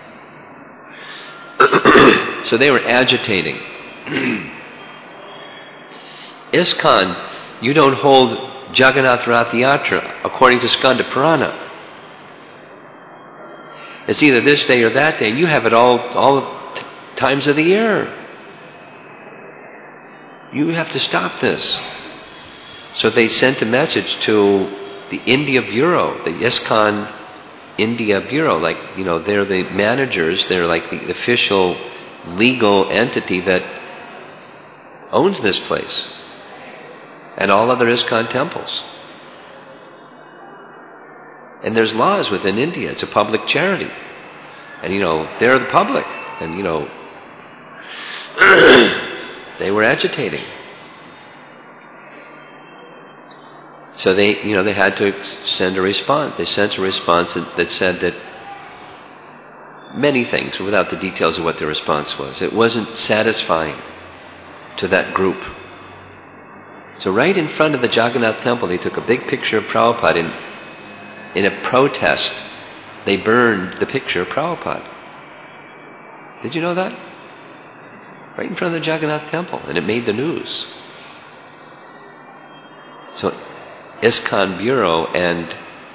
So they were agitating. ISKCON, you don't hold Jagannath Rath Yatra according to Skanda Purana. It's either this day or that day, and you have it all all t- times of the year. You have to stop this. So they sent a message to the India Bureau, the ISKCON India Bureau. Like, you know, they're the managers, they're like the official legal entity that owns this place and all other ISKCON temples. And there's laws within India. It's a public charity. And, you know, they're the public. And, you know, they were agitating. So they, you know, they had to send a response. They sent a response that, that said that many things, without the details of what the response was. It wasn't satisfying to that group. So right in front of the Jagannath temple, they took a big picture of Prabhupada. In, in a protest, they burned the picture of Prabhupada. Did you know that? Right in front of the Jagannath temple, and it made the news. So ISKCON Bureau and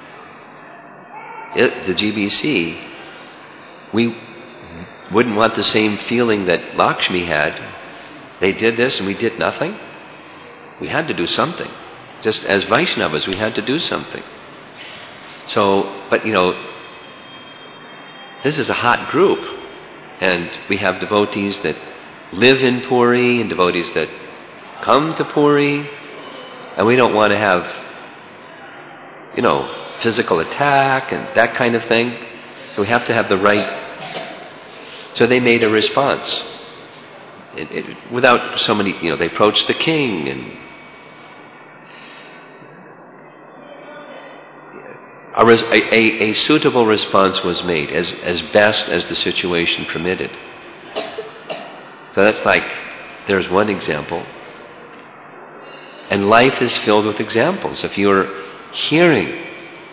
it, the G B C, we wouldn't want the same feeling that Lakshmi had. They did this and we did nothing. We had to do something. Just as Vaishnavas, we had to do something. So, but you know, this is a hot group, and we have devotees that live in Puri and devotees that come to Puri, and we don't want to have, you know, physical attack and that kind of thing. So we have to have the right. So they made a response. It, it, without so many, you know, they approached the king and a, res- a, a, a suitable response was made as, as best as the situation permitted. So that's like, there's one example. And life is filled with examples. If you're hearing,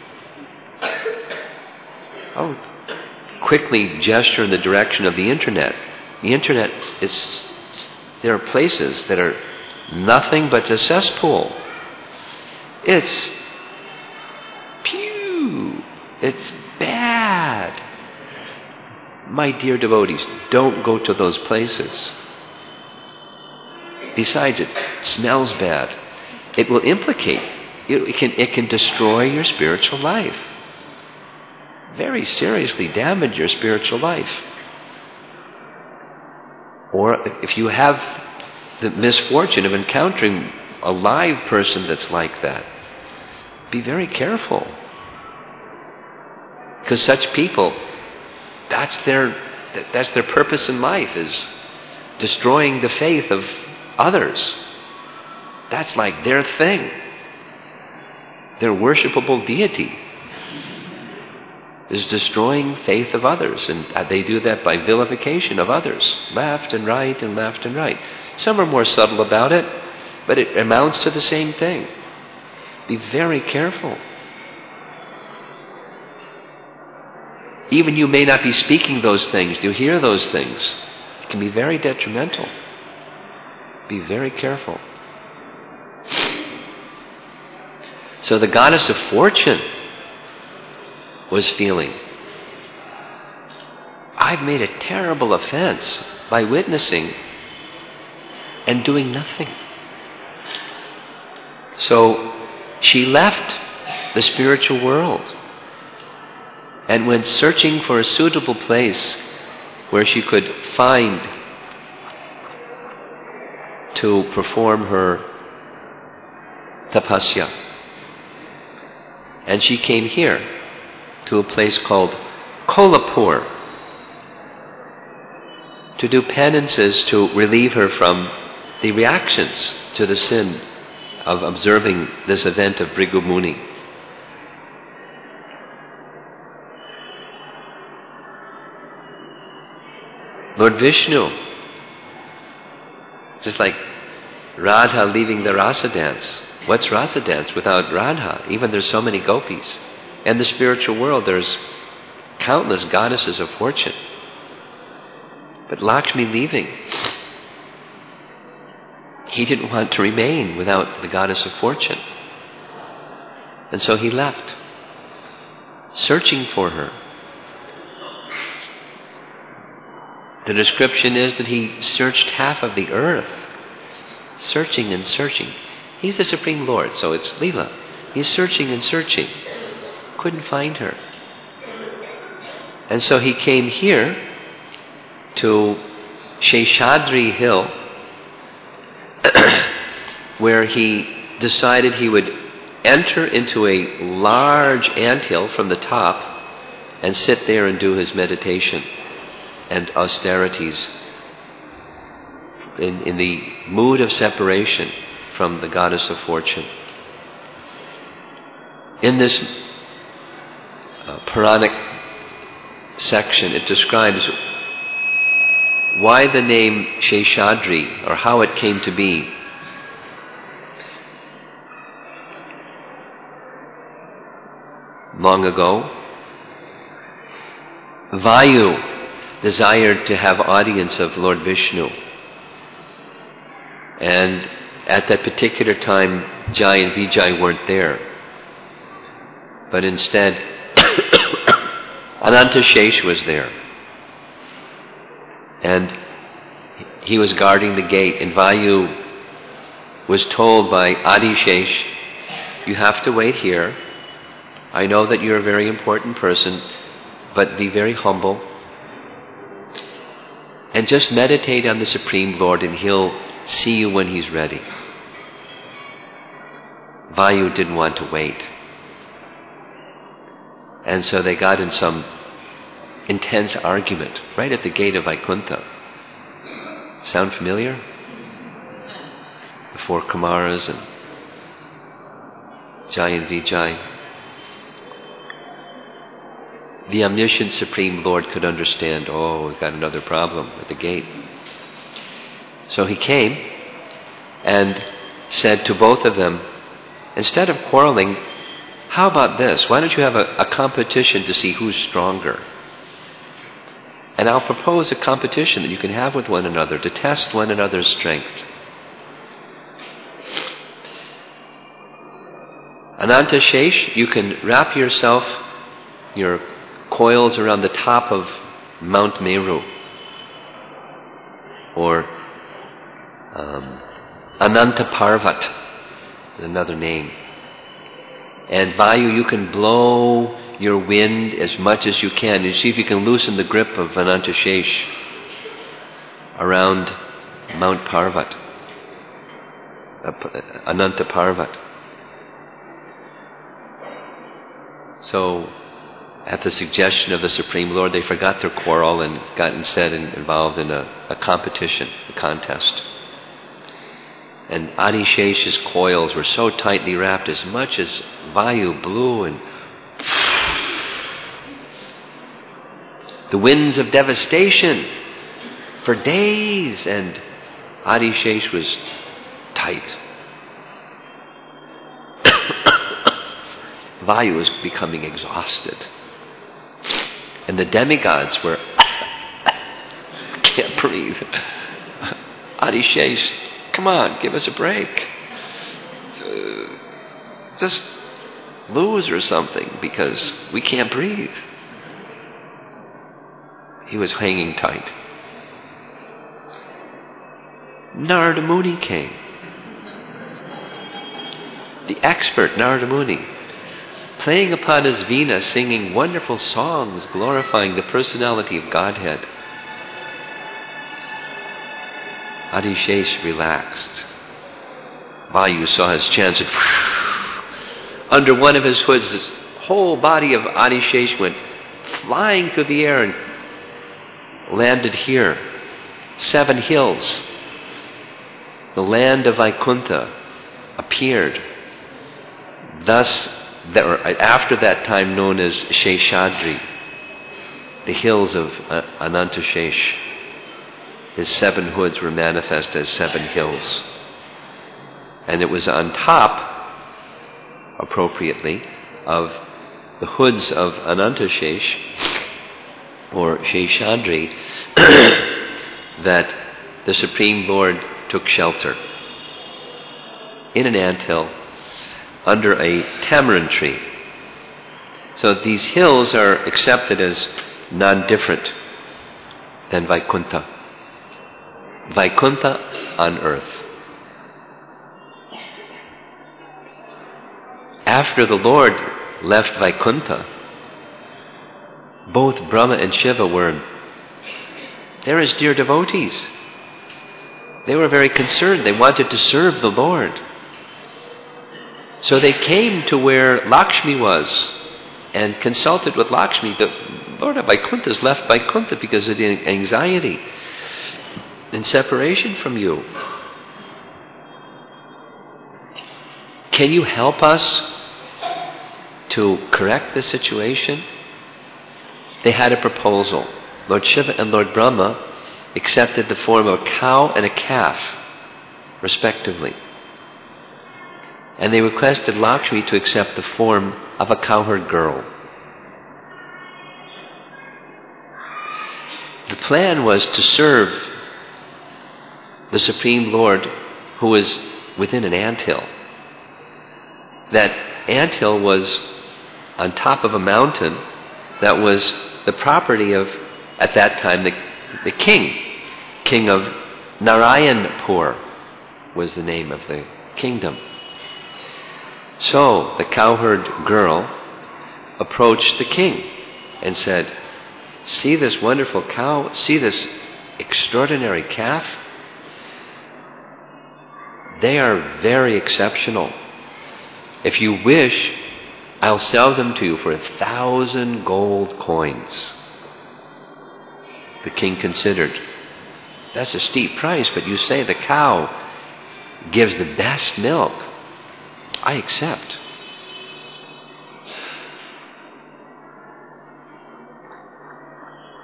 oh, quickly gesture in the direction of the internet. The internet is, there are places that are nothing but a cesspool. It's, pew, it's bad. My dear devotees, don't go to those places. Besides, it smells bad. It will implicate, it, it can, it can destroy your spiritual life. Very seriously damage your spiritual life. Or if you have the misfortune of encountering a live person that's like that, be very careful. Because such people, that's their that's their purpose in life, is destroying the faith of others. That's like their thing. Their worshipable deity is destroying faith of others, and they do that by vilification of others, left and right and left and right. Some are more subtle about it, but it amounts to the same thing. Be very careful. Even you may not be speaking those things, you hear those things. It can be very detrimental. Be very careful. So the goddess of fortune was feeling, I've made a terrible offense by witnessing and doing nothing. So she left the spiritual world and went searching for a suitable place where she could find to perform her tapasya. And she came here to a place called Kolhapur to do penances to relieve her from the reactions to the sin of observing this event of Bhrigu Muni. Lord Vishnu, just like Radha leaving the rasa dance. What's rasa dance without Radha? Even there's so many gopis. In the spiritual world, there's countless goddesses of fortune. But Lakshmi leaving, he didn't want to remain without the goddess of fortune. And so he left, searching for her. The description is that he searched half of the earth, searching and searching. He's the Supreme Lord, so it's Leela. He's searching and searching. Couldn't find her. And so he came here to Sheshadri Hill, where he decided he would enter into a large anthill from the top and sit there and do his meditation and austerities in, in the mood of separation from the goddess of fortune. In this uh, Puranic section, it describes why the name Sheshadri, or how it came to be. Long ago, Vayu desired to have audience of Lord Vishnu. And at that particular time, Jai and Vijay weren't there. But instead, Anantashesh was there. And he was guarding the gate, and Vayu was told by Adishesh, you have to wait here. I know that you're a very important person, but be very humble. And just meditate on the Supreme Lord, and He'll see you when He's ready. Vayu didn't want to wait. And so they got in some intense argument right at the gate of Vaikuntha. Sound familiar? The four Kumaras and Jai and Vijay. the omniscient Supreme Lord could understand, oh, we've got another problem at the gate. So he came and said to both of them, instead of quarreling, how about this? Why don't you have a, a competition to see who's stronger? And I'll propose a competition that you can have with one another to test one another's strength. Ananta Shesh, you can wrap yourself, your coils around the top of Mount Meru, or um, Ananta Parvat is another name. And Vayu, you can blow your wind as much as you can and see if you can loosen the grip of Ananta Shesh around Mount Parvat, Ananta Parvat. So, at the suggestion of the Supreme Lord, they forgot their quarrel and got instead involved in a, a competition, a contest. And Adishesh's coils were so tightly wrapped, as much as Vayu blew, and the winds of devastation for days, and Adishesh was tight. Vayu was becoming exhausted. And the demigods were, can't breathe. Adishesh, come on, give us a break. Uh, just lose or something, because we can't breathe. He was hanging tight. Narada Muni came. The expert Narada Muni, playing upon his veena, singing wonderful songs glorifying the personality of Godhead. Adishesh relaxed. Vayu saw his chance, and under one of his hoods, the whole body of Adishesh went flying through the air and landed here. Seven hills. The land of Vaikuntha appeared. Thus, that were after that time known as Sheshadri, the hills of Ananta Shesh. His seven hoods were manifest as seven hills. And it was on top, appropriately, of the hoods of Ananta Shesh, or Sheshadri, that the Supreme Lord took shelter in an anthill under a tamarind tree. So these hills are accepted as non-different than Vaikuntha. Vaikuntha on earth. After the Lord left Vaikuntha, both Brahma and Shiva were there as dear devotees. They were very concerned. They wanted to serve the Lord. So they came to where Lakshmi was and consulted with Lakshmi. The Lord of Vaikuntha has left Vaikuntha because of the anxiety and separation from you. Can you help us to correct the situation? They had a proposal. Lord Shiva and Lord Brahma accepted the form of a cow and a calf, respectively. And they requested Lakshmi to accept the form of a cowherd girl. The plan was to serve the Supreme Lord, who was within an anthill. That anthill was on top of a mountain that was the property of, at that time, the, the king. King of Narayanpur was the name of the kingdom. So the cowherd girl approached the king and said, see this wonderful cow, see this extraordinary calf? They are very exceptional. If you wish, I'll sell them to you for a thousand gold coins. The king considered, that's a steep price, but you say the cow gives the best milk. I accept.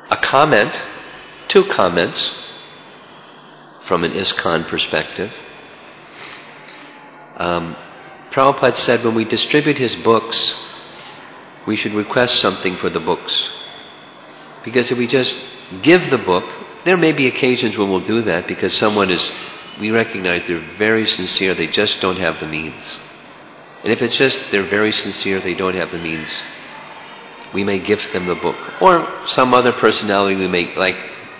a comment, two comments from an ISKCON perspective. Um, Prabhupada said when we distribute his books, we should request something for the books. Because if we just give the book, there may be occasions when we'll do that because someone is, we recognize they're very sincere, they just don't have the means. And if it's just they're very sincere, they don't have the means, we may gift them the book. Or some other personality we may, like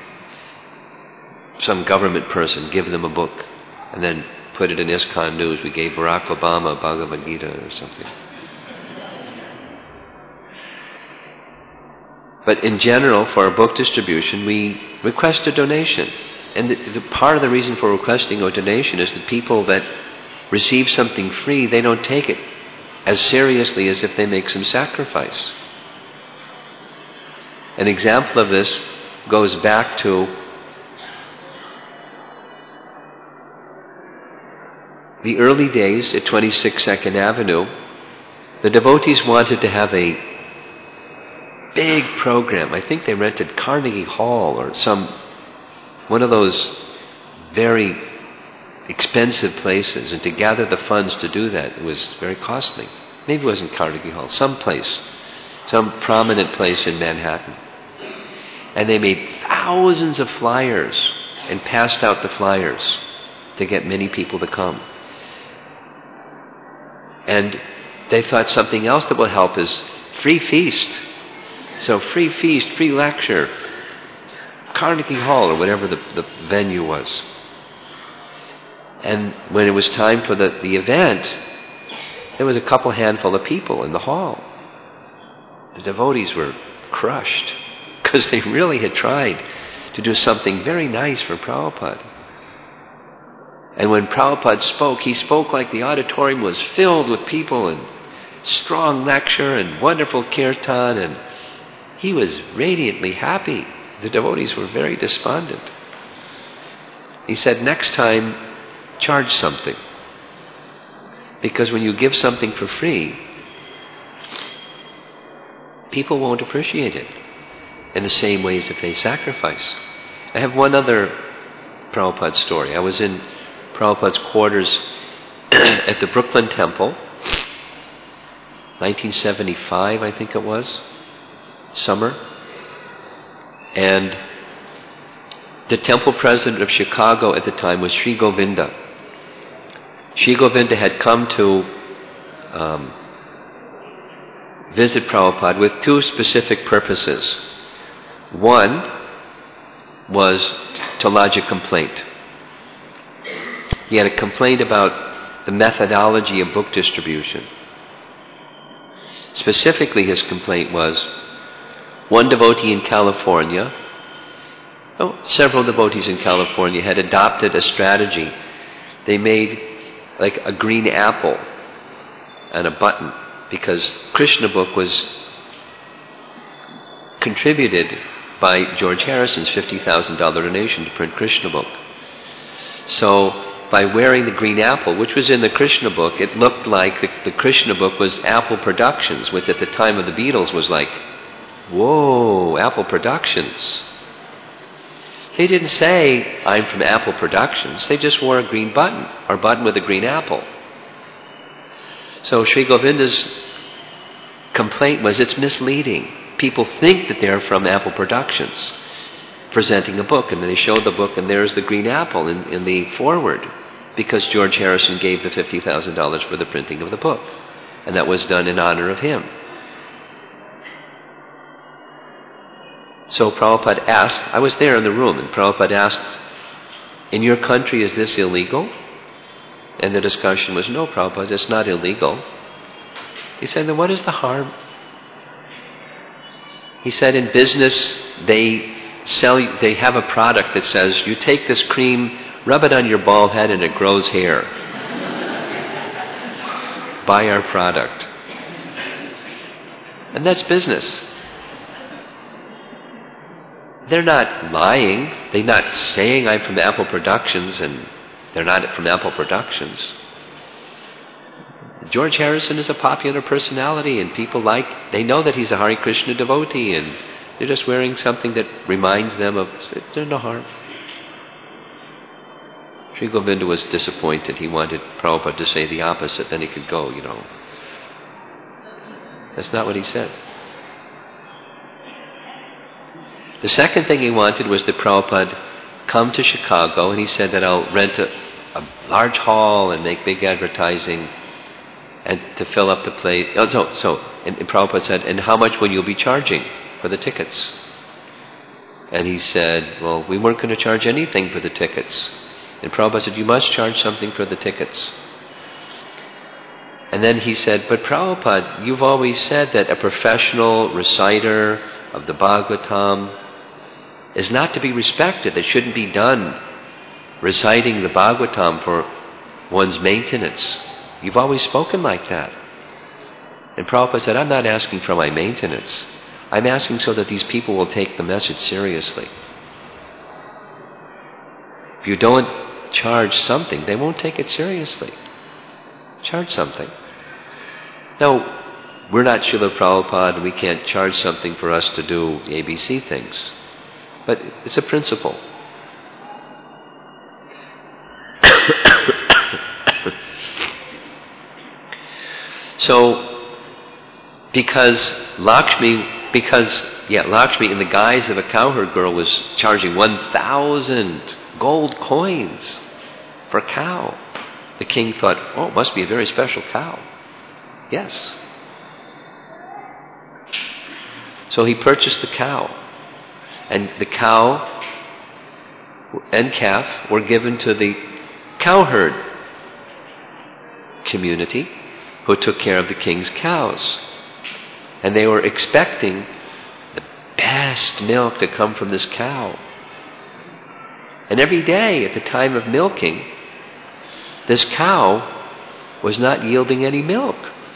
some government person, give them a book and then put it in ISKCON News. We gave Barack Obama Bhagavad Gita or something. But in general, for our book distribution, we request a donation. And the, the part of the reason for requesting a donation is that people that receive something free, they don't take it as seriously as if they make some sacrifice. An example of this goes back to the early days at twenty-six Second Avenue. The devotees wanted to have a big program. I think they rented Carnegie Hall or some one of those very expensive places, and to gather the funds to do that, it was very costly. Maybe it wasn't Carnegie Hall, some place, some prominent place in Manhattan. And they made thousands of flyers and passed out the flyers to get many people to come. And they thought something else that will help is free feast. So free feast, free lecture, Carnegie Hall or whatever the, the venue was. And when it was time for the, the event, there was a couple handful of people in the hall. The devotees were crushed because they really had tried to do something very nice for Prabhupada. And when Prabhupada spoke, he spoke like the auditorium was filled with people and strong lecture and wonderful kirtan, and he was radiantly happy. The devotees were very despondent. He said, next time, charge something. Because when you give something for free, people won't appreciate it in the same way as if they sacrifice. I have one other Prabhupada story. I was in Prabhupada's quarters at the Brooklyn Temple, nineteen seventy-five, I think it was, summer. And the temple president of Chicago at the time was Sri Govinda. Sri Govinda had come to um, visit Prabhupada with two specific purposes. One was to lodge a complaint. He had a complaint about the methodology of book distribution. Specifically, his complaint was one devotee in California, oh, several devotees in California had adopted a strategy. They made like a green apple and a button because Krishna book was contributed by George Harrison's fifty thousand dollars donation to print Krishna book. So by wearing the green apple, which was in the Krishna book, it looked like the, the Krishna book was Apple Productions, which at the time of the Beatles was like, whoa, Apple Productions. They didn't say, I'm from Apple Productions. They just wore a green button, or button with a green apple. So Sri Govinda's complaint was, it's misleading. People think that they're from Apple Productions, presenting a book, and then they show the book, and there's the green apple in, in the foreword, because George Harrison gave the fifty thousand dollars for the printing of the book, and that was done in honor of him. So Prabhupada asked, I was there in the room, and Prabhupada asked, in your country is this illegal? And the discussion was, no, Prabhupada, it's not illegal. He said, then what is the harm? He said, in business, they sell, they have a product that says, you take this cream, rub it on your bald head, and it grows hair. Buy our product. And that's business. They're not lying. They're not saying I'm from Apple Productions and they're not from Apple Productions. George Harrison is a popular personality and people like, they know that he's a Hare Krishna devotee and They're just wearing something that reminds them of, there's no harm. Sri Govinda was disappointed. He wanted Prabhupada to say the opposite, then he could go, you know. That's not what he said. The second thing he wanted was that Prabhupada come to Chicago, and he said that I'll rent a, a large hall and make big advertising and to fill up the place. Oh, so, so and, and Prabhupada said, and how much will you be charging for the tickets? And he said, well, we weren't going to charge anything for the tickets. And Prabhupada said, you must charge something for the tickets. And then he said, but Prabhupada, you've always said that a professional reciter of the Bhagavatam is not to be respected. It shouldn't be done reciting the Bhagavatam for one's maintenance. You've always spoken like that. And Prabhupada said, I'm not asking for my maintenance. I'm asking so that these people will take the message seriously. If you don't charge something, they won't take it seriously. Charge something. Now, we're not Srila Prabhupada, and we can't charge something for us to do A B C things. But it's a principle. So, because Lakshmi, because, yeah, Lakshmi in the guise of a cowherd girl was charging one thousand gold coins for a cow. The king thought, oh, it must be a very special cow. Yes. So he purchased the cow. And the cow and calf were given to the cowherd community who took care of the king's cows. And they were expecting the best milk to come from this cow. And every day at the time of milking, this cow was not yielding any milk.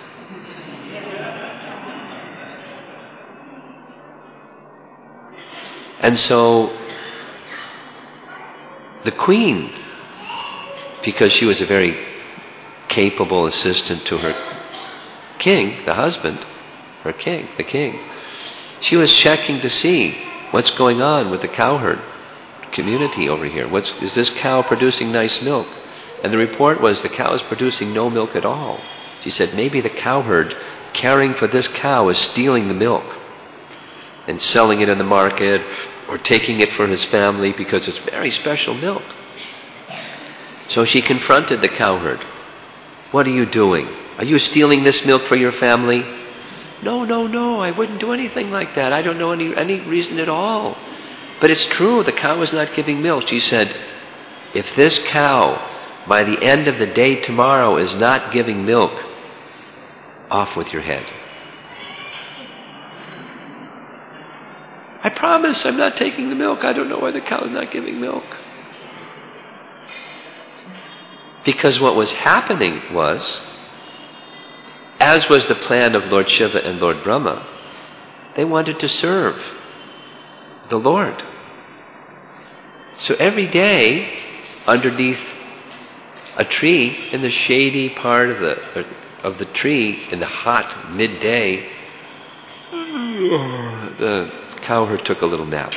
And so the queen, because she was a very capable assistant to her king, the husband, her king, the king, she was checking to see what's going on with the cowherd community over here. What's, is this cow producing nice milk? And the report was the cow is producing no milk at all. She said maybe the cowherd caring for this cow is stealing the milk and selling it in the market or taking it for his family because it's very special milk. So she confronted the cowherd. What are you doing? Are you stealing this milk for your family? No, no, no, I wouldn't do anything like that. I don't know any, any reason at all. But it's true, the cow is not giving milk. She said, if this cow, by the end of the day tomorrow, is not giving milk, off with your head. I promise I'm not taking the milk. I don't know why the cow is not giving milk. Because what was happening was, as was the plan of Lord Shiva and Lord Brahma, they wanted to serve the Lord. So every day, underneath a tree, in the shady part of the of the tree, in the hot midday, the cowherd took a little nap.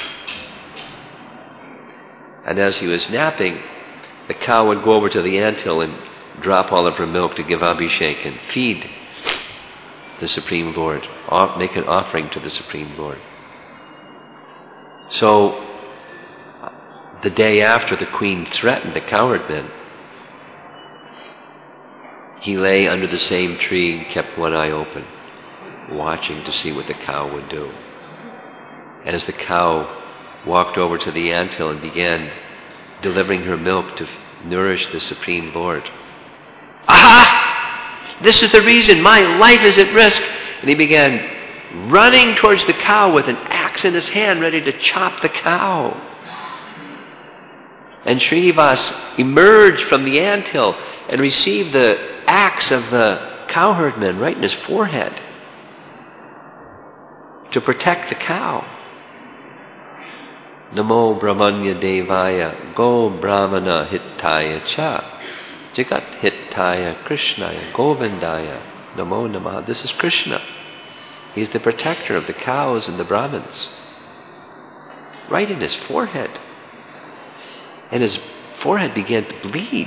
And as he was napping, the cow would go over to the anthill and drop all of her milk to give Abhishek and feed the Supreme Lord, make an offering to the Supreme Lord. So, the day after the queen threatened the cowherdmen, he lay under the same tree and kept one eye open, watching to see what the cow would do. As the cow walked over to the anthill and began delivering her milk to nourish the Supreme Lord. Aha! This is the reason my life is at risk. And he began running towards the cow with an axe in his hand, ready to chop the cow. And Srinivas emerged from the anthill and received the axe of the cowherdman right in his forehead to protect the cow. Namo Brahmanya Devaya Go Brahmana Hittaya Cha Jagat Hittaya Krishnaya Govindaya Namo Namaha. This is Krishna. He's the protector of the cows and the Brahmins. right in his forehead. And his forehead began to bleed.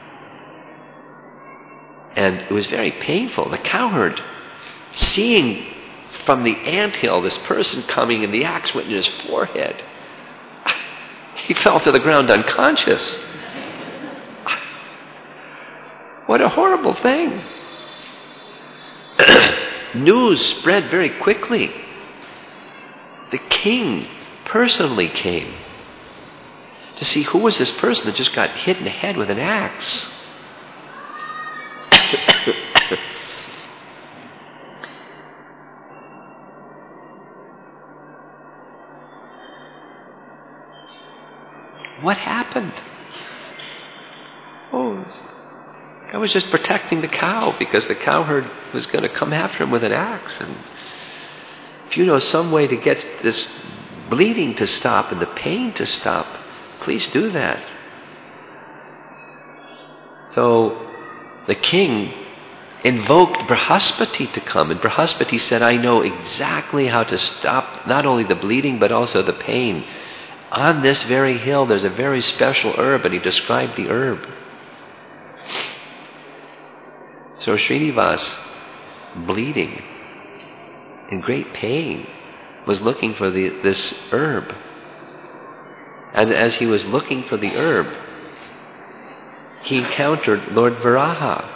And it was very painful. The cowherd, seeing from the anthill this person coming and the axe went in his forehead, he fell to the ground unconscious. What a horrible thing. News spread very quickly. The king personally came to see who was this person that just got hit in the head with an axe. What happened? Oh, I was just protecting the cow because the cowherd was going to come after him with an axe. And if you know some way to get this bleeding to stop and the pain to stop, please do that. So the king invoked Brihaspati to come, and Brihaspati said, I know exactly how to stop not only the bleeding but also the pain. On this very hill there's a very special herb, and he described the herb. So Srinivas, bleeding, in great pain, was looking for the, this herb. And as he was looking for the herb, he encountered Lord Varaha.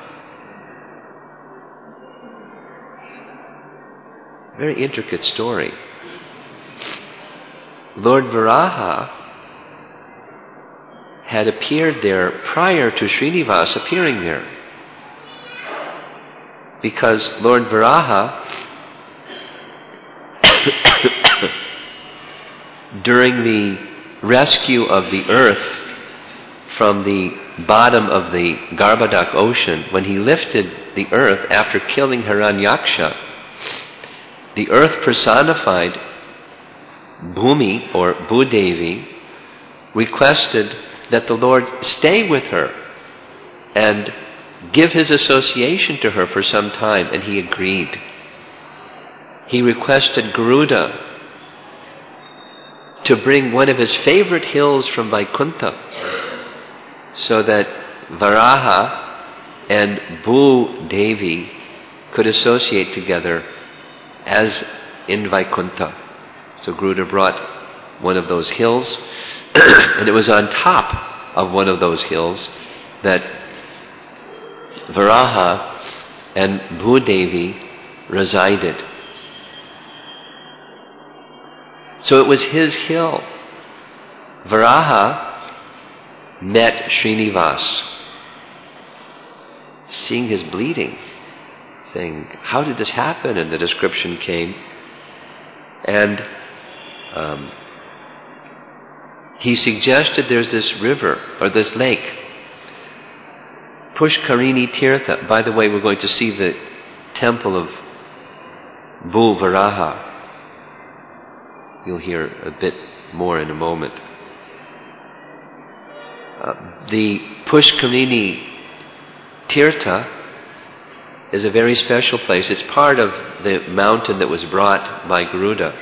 Very intricate story. Lord Varaha had appeared there prior to Srinivas appearing there. Because Lord Varaha, during the rescue of the earth from the bottom of the Garbhodak ocean, when he lifted the earth after killing Hiranyaksha, the earth personified Bhumi, or Bhudevi, requested that the Lord stay with her and give his association to her for some time, and he agreed. He requested Garuda to bring one of his favorite hills from Vaikuntha so that Varaha and Bhudevi could associate together as in Vaikuntha. So Garuda brought one of those hills, and it was on top of one of those hills that Varaha and Bhudevi resided. So it was his hill. Varaha met Srinivas, seeing his bleeding, saying, how did this happen? And the description came. And um, he suggested there's this river, or this lake, Pushkarini Tirtha. By the way, we're going to see the temple of Bhu Varaha. You'll hear a bit more in a moment. Uh, the Pushkarini Tirtha is a very special place. It's part of the mountain that was brought by Garuda.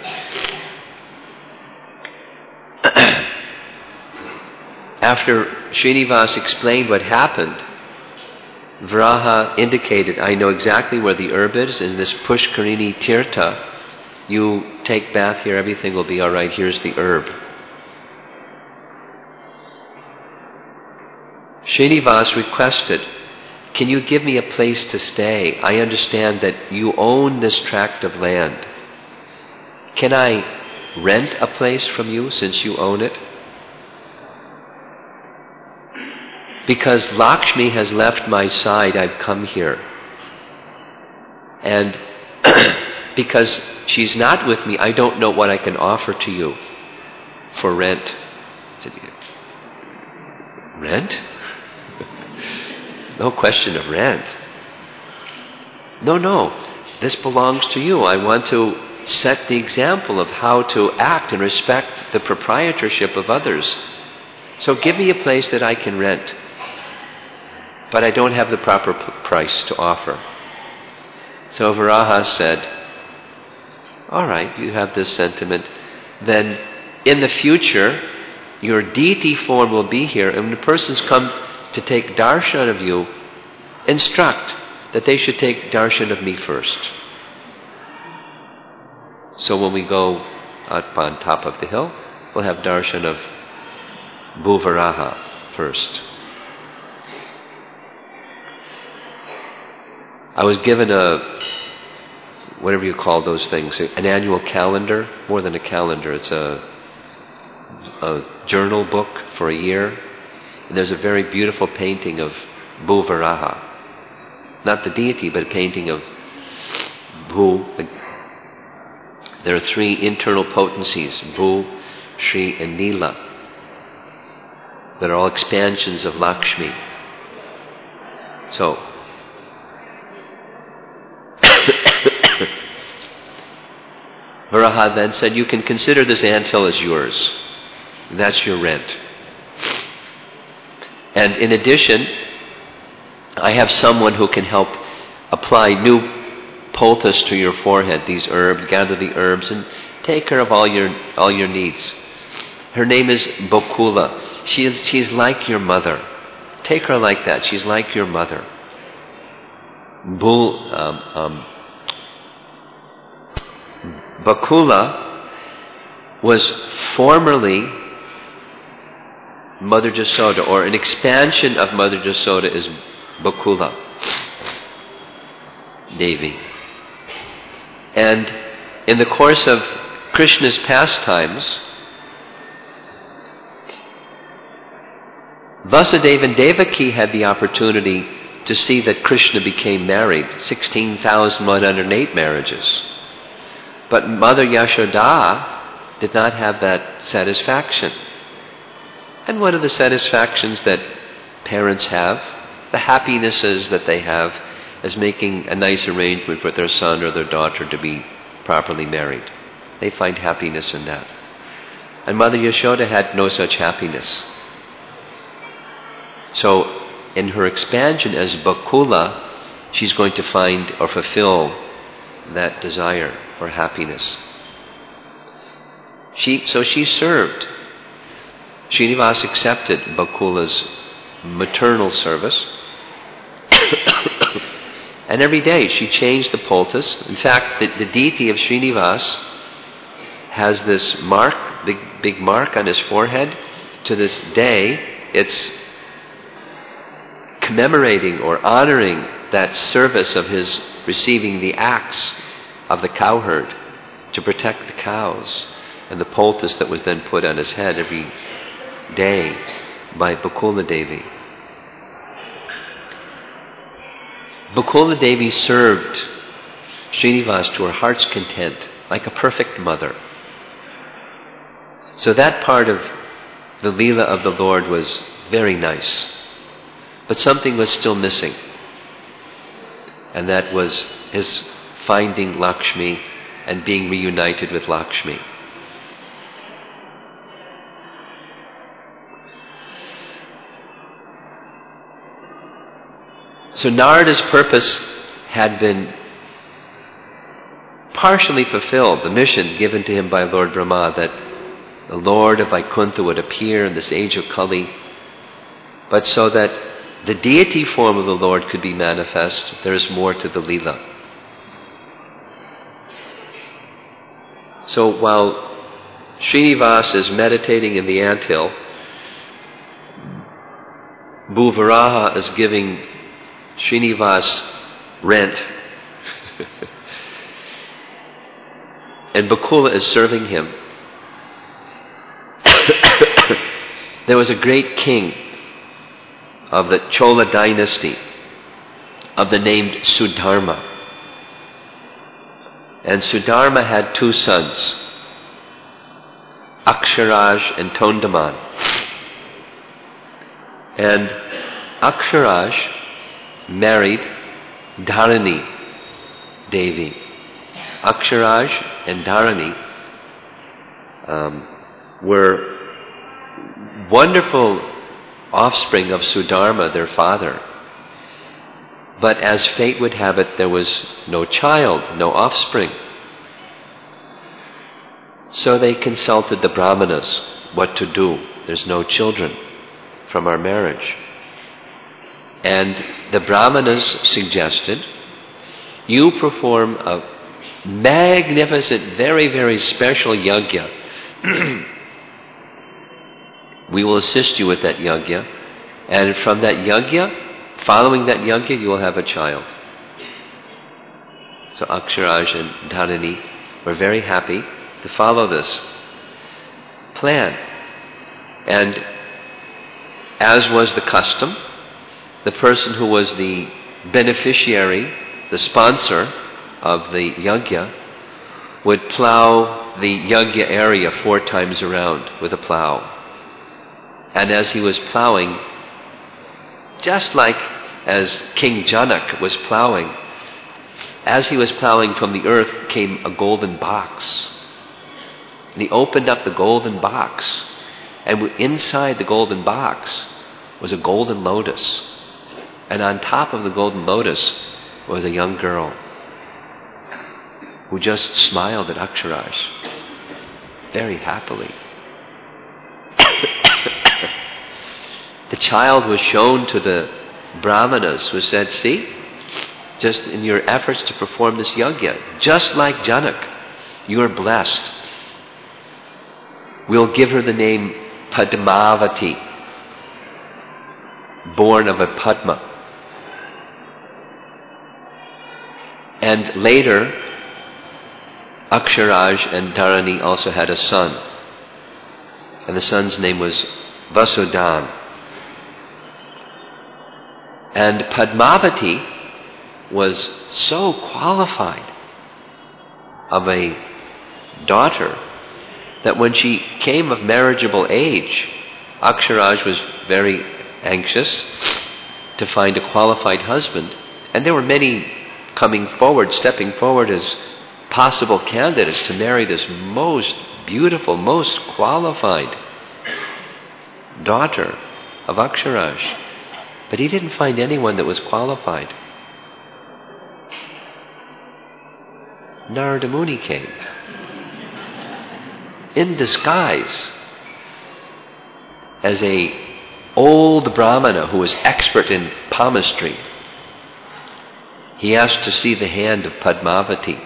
After Srinivas explained what happened, Varaha indicated, I know exactly where the herb is, in this Pushkarini Tirtha. You take bath here, everything will be all right. Here's the herb. Srinivas requested, can you give me a place to stay? I understand that you own this tract of land. Can I rent a place from you since you own it? Because Lakshmi has left my side, I've come here. And because she's not with me, I don't know what I can offer to you for rent. I said, rent? No question of rent. No, no. This belongs to you. I want to set the example of how to act and respect the proprietorship of others. So give me a place that I can rent. But I don't have the proper p- price to offer. So Varaha said, all right, you have this sentiment. Then in the future, your deity form will be here, and when the persons come to take darshan of you, instruct that they should take darshan of me first. So when we go up on top of the hill, we'll have darshan of Bhuvaraha first. I was given a, whatever you call those things, an annual calendar, more than a calendar, it's a, a journal book for a year. And there's a very beautiful painting of Bhuvaraha. Not the deity, but a painting of Bhu. There are three internal potencies, Bhu, Shri, and Nila, that are all expansions of Lakshmi. So, Varaha then said, you can consider this anthill as yours. That's your rent. And in addition, I have someone who can help apply new poultice to your forehead, these herbs, gather the herbs, and take care of all your all your needs. Her name is Bakula. She is she's like your mother. Take her like that. She's like your mother. Bu, um, um, Bakula was formerly Mother Jasoda, or an expansion of Mother Jasoda is Bakula Devi. And in the course of Krishna's pastimes, Vasudeva and Devaki had the opportunity to see that Krishna became married, sixteen thousand one hundred eight marriages. But Mother Yashoda did not have that satisfaction. And what are the satisfactions that parents have? The happinesses that they have as making a nice arrangement for their son or their daughter to be properly married. They find happiness in that. And Mother Yashoda had no such happiness. So, in her expansion as Bakula, she's going to find or fulfill that desire for happiness. She, so she served. Srinivas accepted Bakula's maternal service. And every day she changed the poultice. In fact, the, the deity of Srinivas has this mark, big, big mark on his forehead. To this day, it's commemorating or honoring that service of his receiving the axe of the cowherd to protect the cows, and the poultice that was then put on his head every day by Bakula Devi. Bakula Devi served Srinivas to her heart's content, like a perfect mother. So that part of the Leela of the Lord was very nice. But something was still missing. And that was his finding Lakshmi and being reunited with Lakshmi. So Narada's purpose had been partially fulfilled, the mission given to him by Lord Brahma, that the Lord of Vaikuntha would appear in this age of Kali. But so that the deity form of the Lord could be manifest, there is more to the Leela. So while Srinivas is meditating in the anthill, Bhuvaraha is giving Srinivas rent, and Bakula is serving him. There was a great king of the Chola dynasty of the name Sudharma. And Sudharma had two sons, Aksharaj and Tondaman. And Aksharaj married Dharani Devi. Aksharaj and Dharani um, were wonderful offspring of Sudharma, their father. But as fate would have it, there was no child, no offspring. So they consulted the Brahmanas what to do. There's no children from our marriage. And the Brahmanas suggested, you perform a magnificent, very, very special yajna. We will assist you with that yajna. And from that yajna, following that yajna, you will have a child. So Aksharaj and Dharani were very happy to follow this plan. And as was the custom, the person who was the beneficiary, the sponsor of the yajna, would plow the yajna area four times around with a plow. And as he was plowing, just like as King Janak was plowing, as he was plowing, from the earth came a golden box. And he opened up the golden box, and inside the golden box was a golden lotus. And on top of the golden lotus was a young girl who just smiled at Aksharaj very happily. The child was shown to the Brahmanas, who said, see, just in your efforts to perform this yajna, just like Janak, you are blessed. We'll give her the name Padmavati, born of a Padma. And later, Aksharaj and Dharani also had a son. And the son's name was Vasudhan. And Padmavati was so qualified of a daughter that when she came of marriageable age, Aksharaj was very anxious to find a qualified husband. And there were many coming forward, stepping forward as possible candidates to marry this most beautiful, most qualified daughter of Aksharaj. But he didn't find anyone that was qualified. Narada Muni came in disguise as a old Brahmana who was expert in palmistry. He asked to see the hand of Padmavati.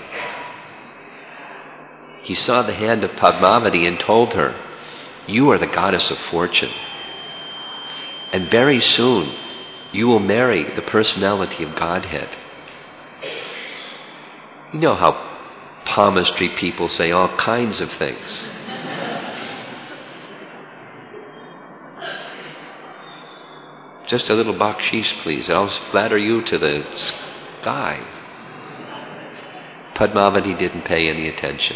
He saw the hand of Padmavati and told her, you are the goddess of fortune. And very soon, you will marry the personality of Godhead. You know how palmistry people say all kinds of things. Just a little bakshish, please. I'll flatter you to the sky. Padmavati didn't pay any attention.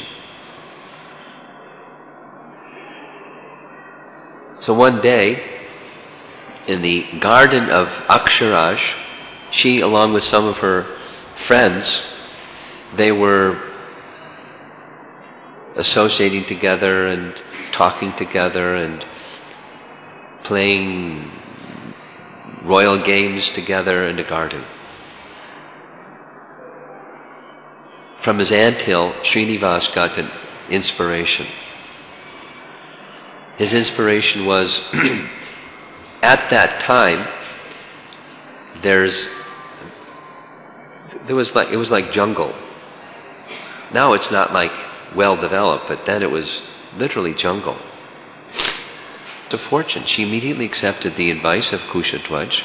So one day, in the garden of Aksharaj, she, along with some of her friends, they were associating together and talking together and playing royal games together in the garden. From his anthill, Srinivas got an inspiration. His inspiration was, at that time, there's, there was like, it was like jungle. Now it's not like well developed, but then it was literally jungle. To fortune, she immediately accepted the advice of Kushadhwaj,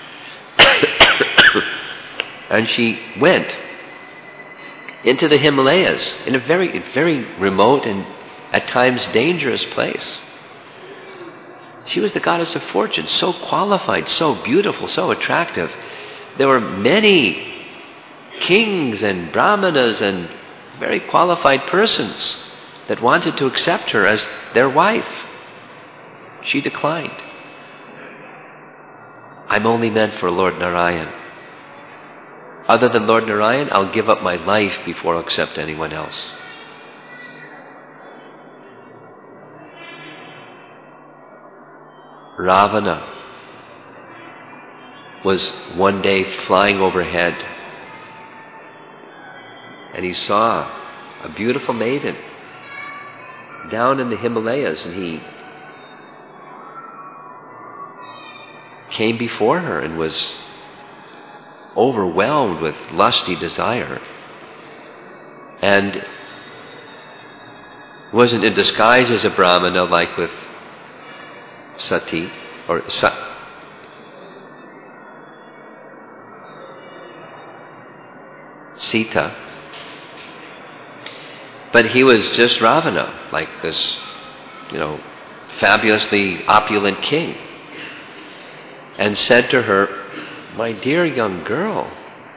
and she went into the Himalayas, in a very, very remote and at times dangerous place. She was the goddess of fortune, so qualified, so beautiful, so attractive. There were many kings and brahmanas and very qualified persons that wanted to accept her as their wife. She declined. I'm only meant for Lord Narayan. Other than Lord Narayan, I'll give up my life before I'll accept anyone else. Ravana was one day flying overhead, and he saw a beautiful maiden down in the Himalayas, and he came before her and was overwhelmed with lusty desire, and wasn't in disguise as a Brahmana like with Sati or Sa- Sita, but he was just Ravana, like this, you know, fabulously opulent king, and said to her, "My dear young girl,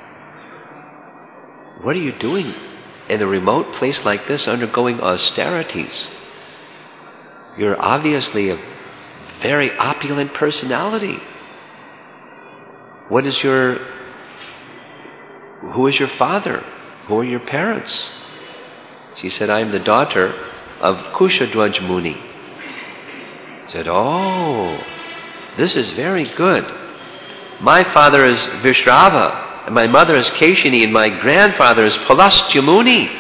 what are you doing in a remote place like this undergoing austerities? You're obviously a very opulent personality. What is your, who is your father? Who are your parents?" She said, "I am the daughter of Kushadwaj Muni." He said, "Oh, this is very good. My father is Vishrava, and my mother is Keshini, and my grandfather is Pulastya Muni.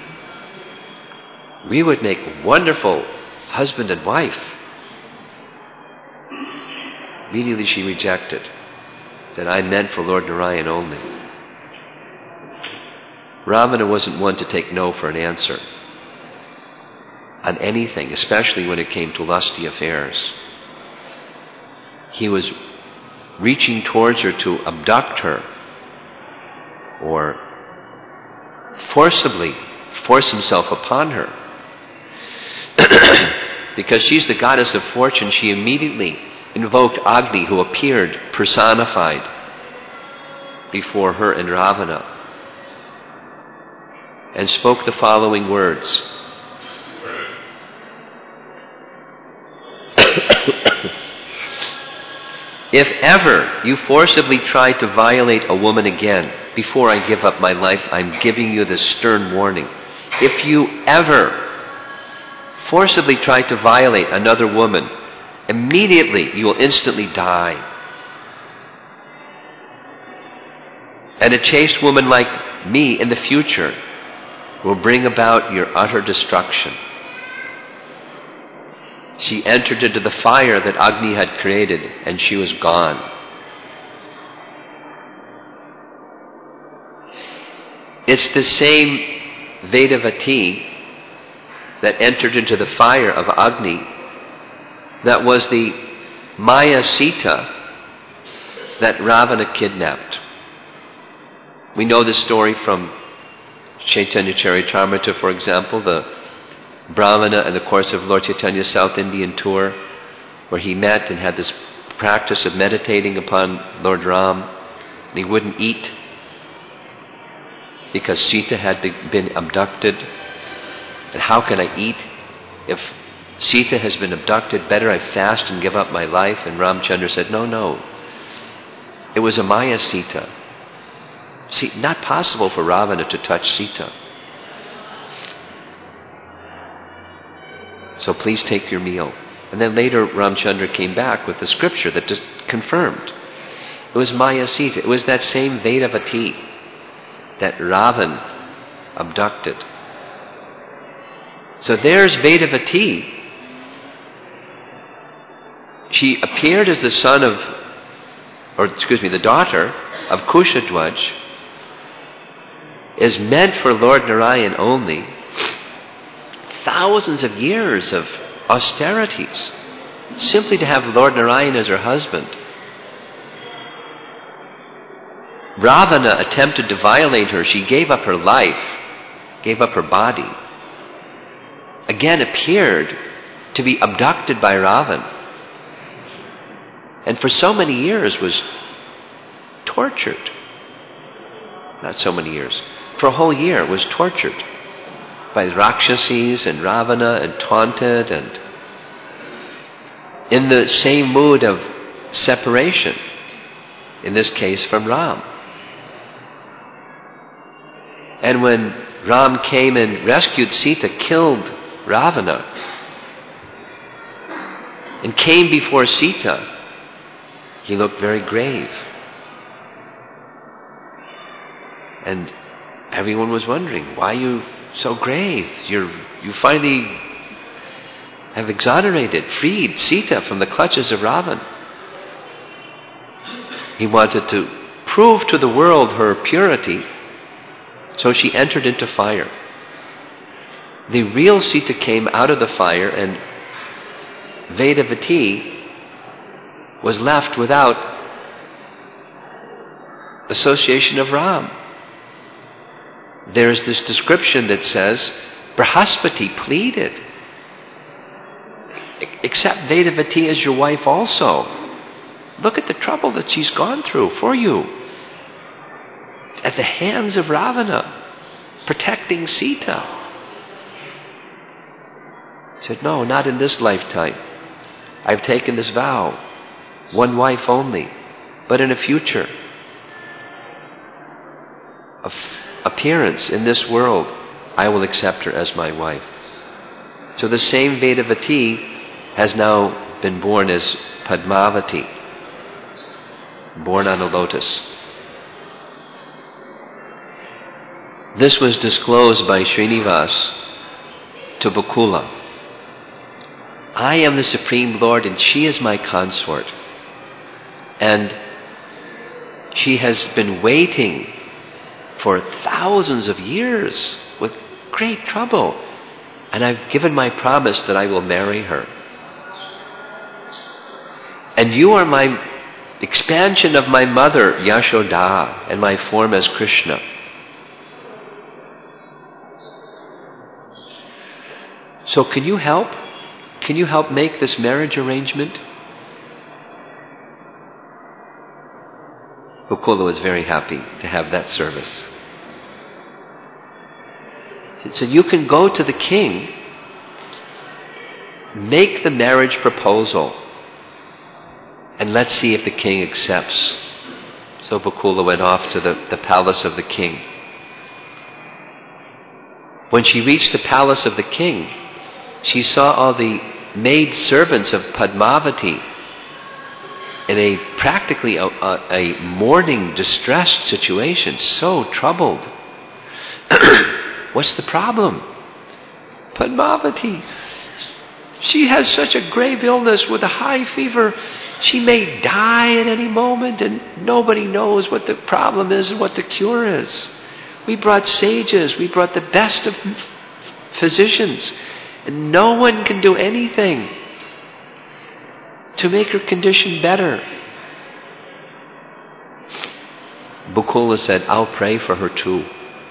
We would make wonderful husband and wife." Immediately she rejected, said, "I'm meant for Lord Narayan only." Ravana wasn't one to take no for an answer on anything, especially when it came to lusty affairs. He was reaching towards her to abduct her or forcibly force himself upon her. Because she's the goddess of fortune, she immediately invoked Agni, who appeared personified before her and Ravana, and spoke the following words. "If ever you forcibly try to violate a woman again before I give up my life, I'm giving you this stern warning. If you ever forcibly try to violate another woman, immediately you will instantly die. And a chaste woman like me in the future will bring about your utter destruction." She entered into the fire that Agni had created, and she was gone. It's the same Vedavati that entered into the fire of Agni that was the Maya Sita that Ravana kidnapped. We know this story from Chaitanya Charitamrita, for example, the Brahmana in the course of Lord Chaitanya's South Indian tour, where he met and had this practice of meditating upon Lord Ram, and he wouldn't eat because Sita had been abducted. And how can I eat if Sita has been abducted? Better I fast and give up my life. And Ramchandra said, no, no. It was a Maya Sita. See, not possible for Ravana to touch Sita. So please take your meal. And then later Ramchandra came back with the scripture that just confirmed. It was Maya Sita. It was that same Vedavati that Ravan abducted. So there's Vedavati. She appeared as the son of, or excuse me, the daughter of Kushadwaj, is meant for Lord Narayan only. Thousands of years of austerities, simply to have Lord Narayan as her husband. Ravana attempted to violate her. She gave up her life, gave up her body. Again appeared to be abducted by Ravan. And for so many years was tortured. Not so many years. For a whole year was tortured by Rakshasis and Ravana and taunted and in the same mood of separation, in this case from Ram. And when Ram came and rescued Sita, killed Ravana, and came before Sita, he looked very grave. And everyone was wondering, why are you so grave? You're, you finally have exonerated, freed Sita from the clutches of Ravan. He wanted to prove to the world her purity, so she entered into fire. The real Sita came out of the fire, and Vedavati was left without association of Ram. There's this description that says, Brahaspati pleaded, accept Vedavati as your wife also. Look at the trouble that she's gone through for you. At the hands of Ravana, protecting Sita. He said, no, not in this lifetime. I've taken this vow. One wife only. But in a future of appearance in this world, I will accept her as my wife. So the same Vedavati has now been born as Padmavati, born on a lotus. This was disclosed by Srinivas to Bakula. I am the Supreme Lord and she is my consort. And she has been waiting for thousands of years with great trouble. And I've given my promise that I will marry her. And you are my expansion of my mother, Yashoda, and my form as Krishna. So can you help? Can you help make this marriage arrangement? Bakula was very happy to have that service. So you can go to the king, make the marriage proposal, and let's see if the king accepts. So Bakula went off to the, the palace of the king. When she reached the palace of the king, she saw all the maid servants of Padmavati in a practically a, a, a mourning, distressed situation, so troubled. What's the problem? Padmavati, she has such a grave illness with a high fever. She may die at any moment, and nobody knows what the problem is and what the cure is. We brought sages, we brought the best of physicians, and no one can do anything to make her condition better. Bakula said, I'll pray for her too.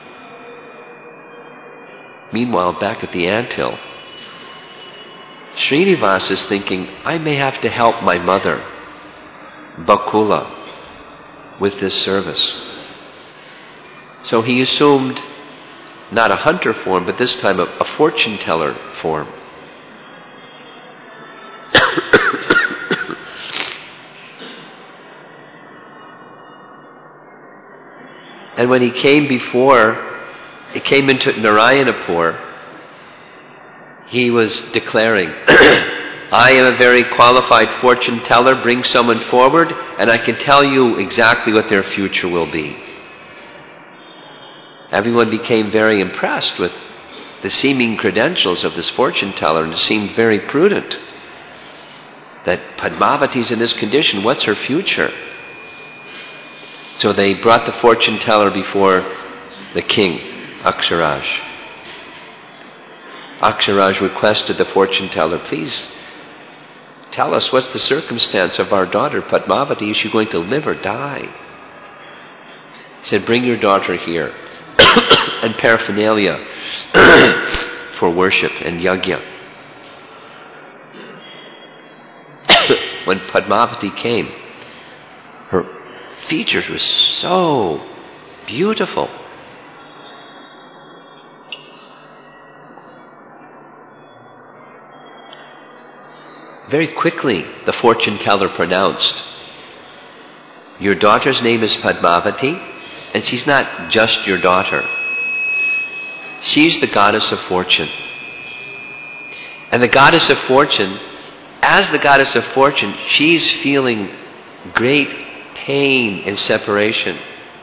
Meanwhile, back at the anthill, Srinivas is thinking, I may have to help my mother, Bakula, with this service. So he assumed not a hunter form, but this time a, a fortune teller form. And when he came before, he came into Narayanapur, he was declaring, I am a very qualified fortune teller, bring someone forward, and I can tell you exactly what their future will be. Everyone became very impressed with the seeming credentials of this fortune teller, and it seemed very prudent that Padmavati's in this condition, what's her future? So they brought the fortune teller before the king, Aksharaj. Aksharaj requested the fortune teller, please tell us what's the circumstance of our daughter Padmavati. Is she going to live or die? He said, bring your daughter here. And paraphernalia for worship and yajna. When Padmavati came, her features were so beautiful. Very quickly, the fortune teller pronounced, your daughter's name is Padmavati, and she's not just your daughter. She's the goddess of fortune. And the goddess of fortune, as the goddess of fortune, she's feeling great pain and separation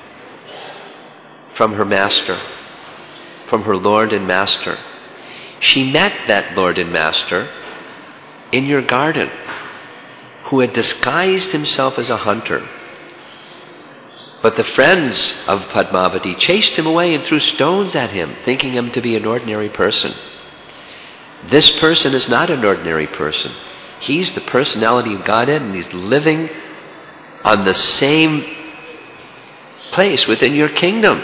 from her master, from her Lord and Master. She met that Lord and Master in your garden who had disguised himself as a hunter. But the friends of Padmavati chased him away and threw stones at him, thinking him to be an ordinary person. This person is not an ordinary person. He's the personality of Godhead, and he's living on the same place within your kingdom.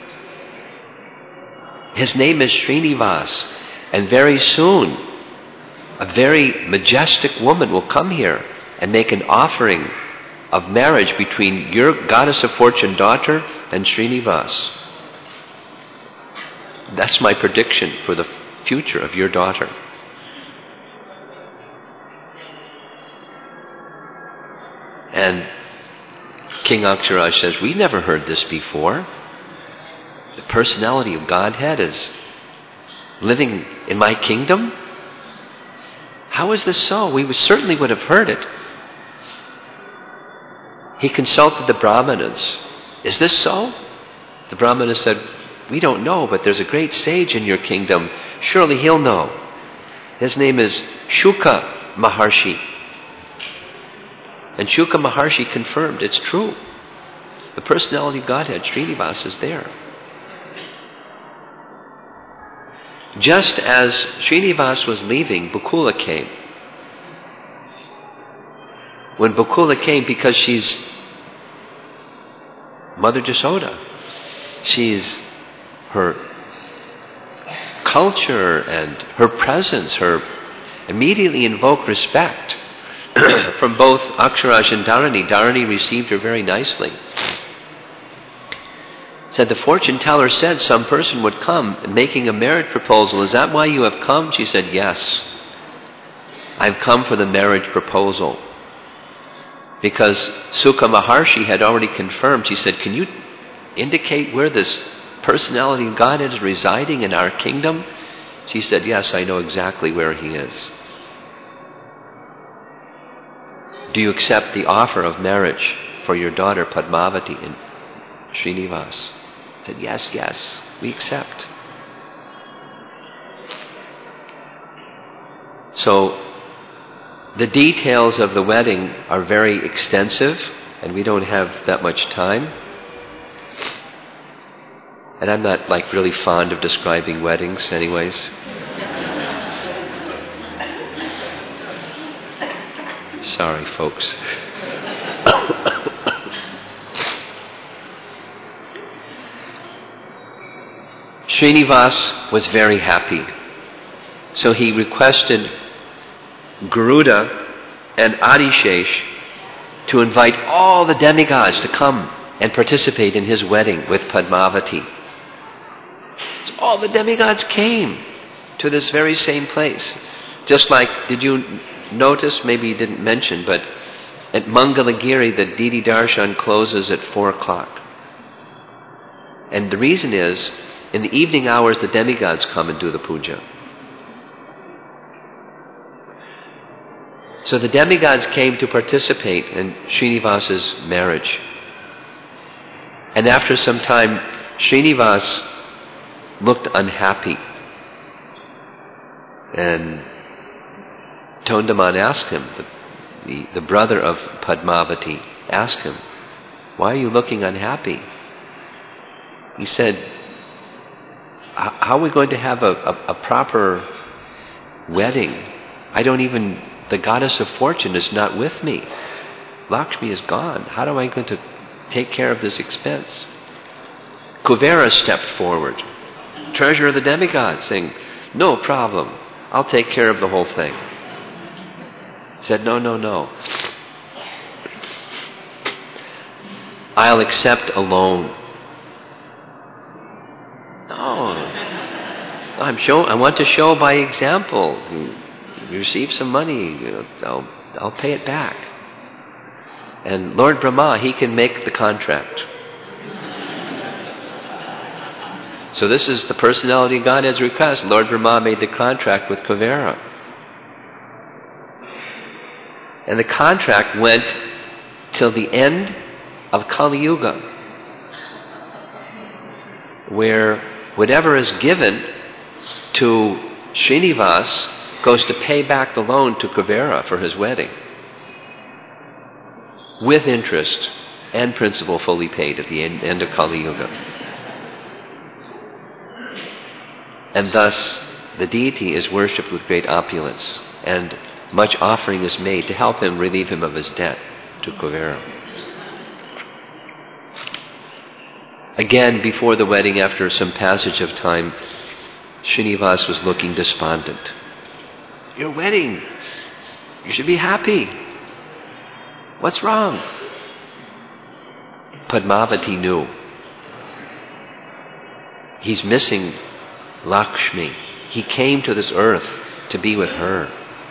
His name is Srinivas, and very soon a very majestic woman will come here and make an offering of marriage between your goddess of fortune daughter and Srinivas. That's my prediction for the future of your daughter. And King Aksharaj says, we never heard this before. The personality of Godhead is living in my kingdom? How is this so? We certainly would have heard it. He consulted the Brahmanas. Is this so? The Brahmanas said, we don't know, but there's a great sage in your kingdom. Surely he'll know. His name is Shuka Maharshi. And Shuka Maharshi confirmed it's true. The personality of Godhead, Srinivas, is there. Just as Srinivas was leaving, Bakula came. When Bakula came, because she's Mother Jasoda, she's her culture and her presence, her immediately invoked respect from both Aksharaj and Dharani. Dharani received her very nicely. Said, the fortune teller said some person would come making a marriage proposal. Is that why you have come? She said, yes. I've come for the marriage proposal. Because Sukha Maharshi had already confirmed. She said, can you indicate where this personality of God is residing in our kingdom? She said, yes, I know exactly where he is. Do you accept the offer of marriage for your daughter Padmavati and Srinivas? I said, yes, yes, we accept. So, the details of the wedding are very extensive, and we don't have that much time. And I'm not like really fond of describing weddings anyways. Sorry, folks. Srinivas was very happy. So he requested Garuda and Adishesh to invite all the demigods to come and participate in his wedding with Padmavati. So all the demigods came to this very same place. Just like, did you notice, maybe you didn't mention, but at Mangalagiri the Didi Darshan closes at four o'clock. And the reason is, in the evening hours the demigods come and do the puja. So the demigods came to participate in Srinivas's marriage. And after some time, Srinivas looked unhappy. And Tondaman asked him, the, the, the brother of Padmavati, asked him, why are you looking unhappy? He said, how are we going to have a, a, a proper wedding? I don't even... The goddess of fortune is not with me. Lakshmi is gone. How am I going to take care of this expense? Kuvera stepped forward, treasurer of the demigods, saying, no problem. I'll take care of the whole thing. Said, no, no, no. I'll accept a loan. No. I'm show, I want to show by example. You receive some money, you know, I'll, I'll pay it back. And Lord Brahma, he can make the contract. So this is the personality of Godhead's request. Lord Brahma made the contract with Kuvera. And the contract went till the end of Kali Yuga, where whatever is given to Srinivas goes to pay back the loan to Kuvera for his wedding, with interest and principal fully paid at the end, end of Kali Yuga. And thus, the deity is worshipped with great opulence, and much offering is made to help him relieve him of his debt to Kuvera. Again, before the wedding, after some passage of time, Srinivas was looking despondent. Your wedding, you should be happy. What's wrong? Padmavati knew. He's missing Lakshmi. He came to this earth to be with her.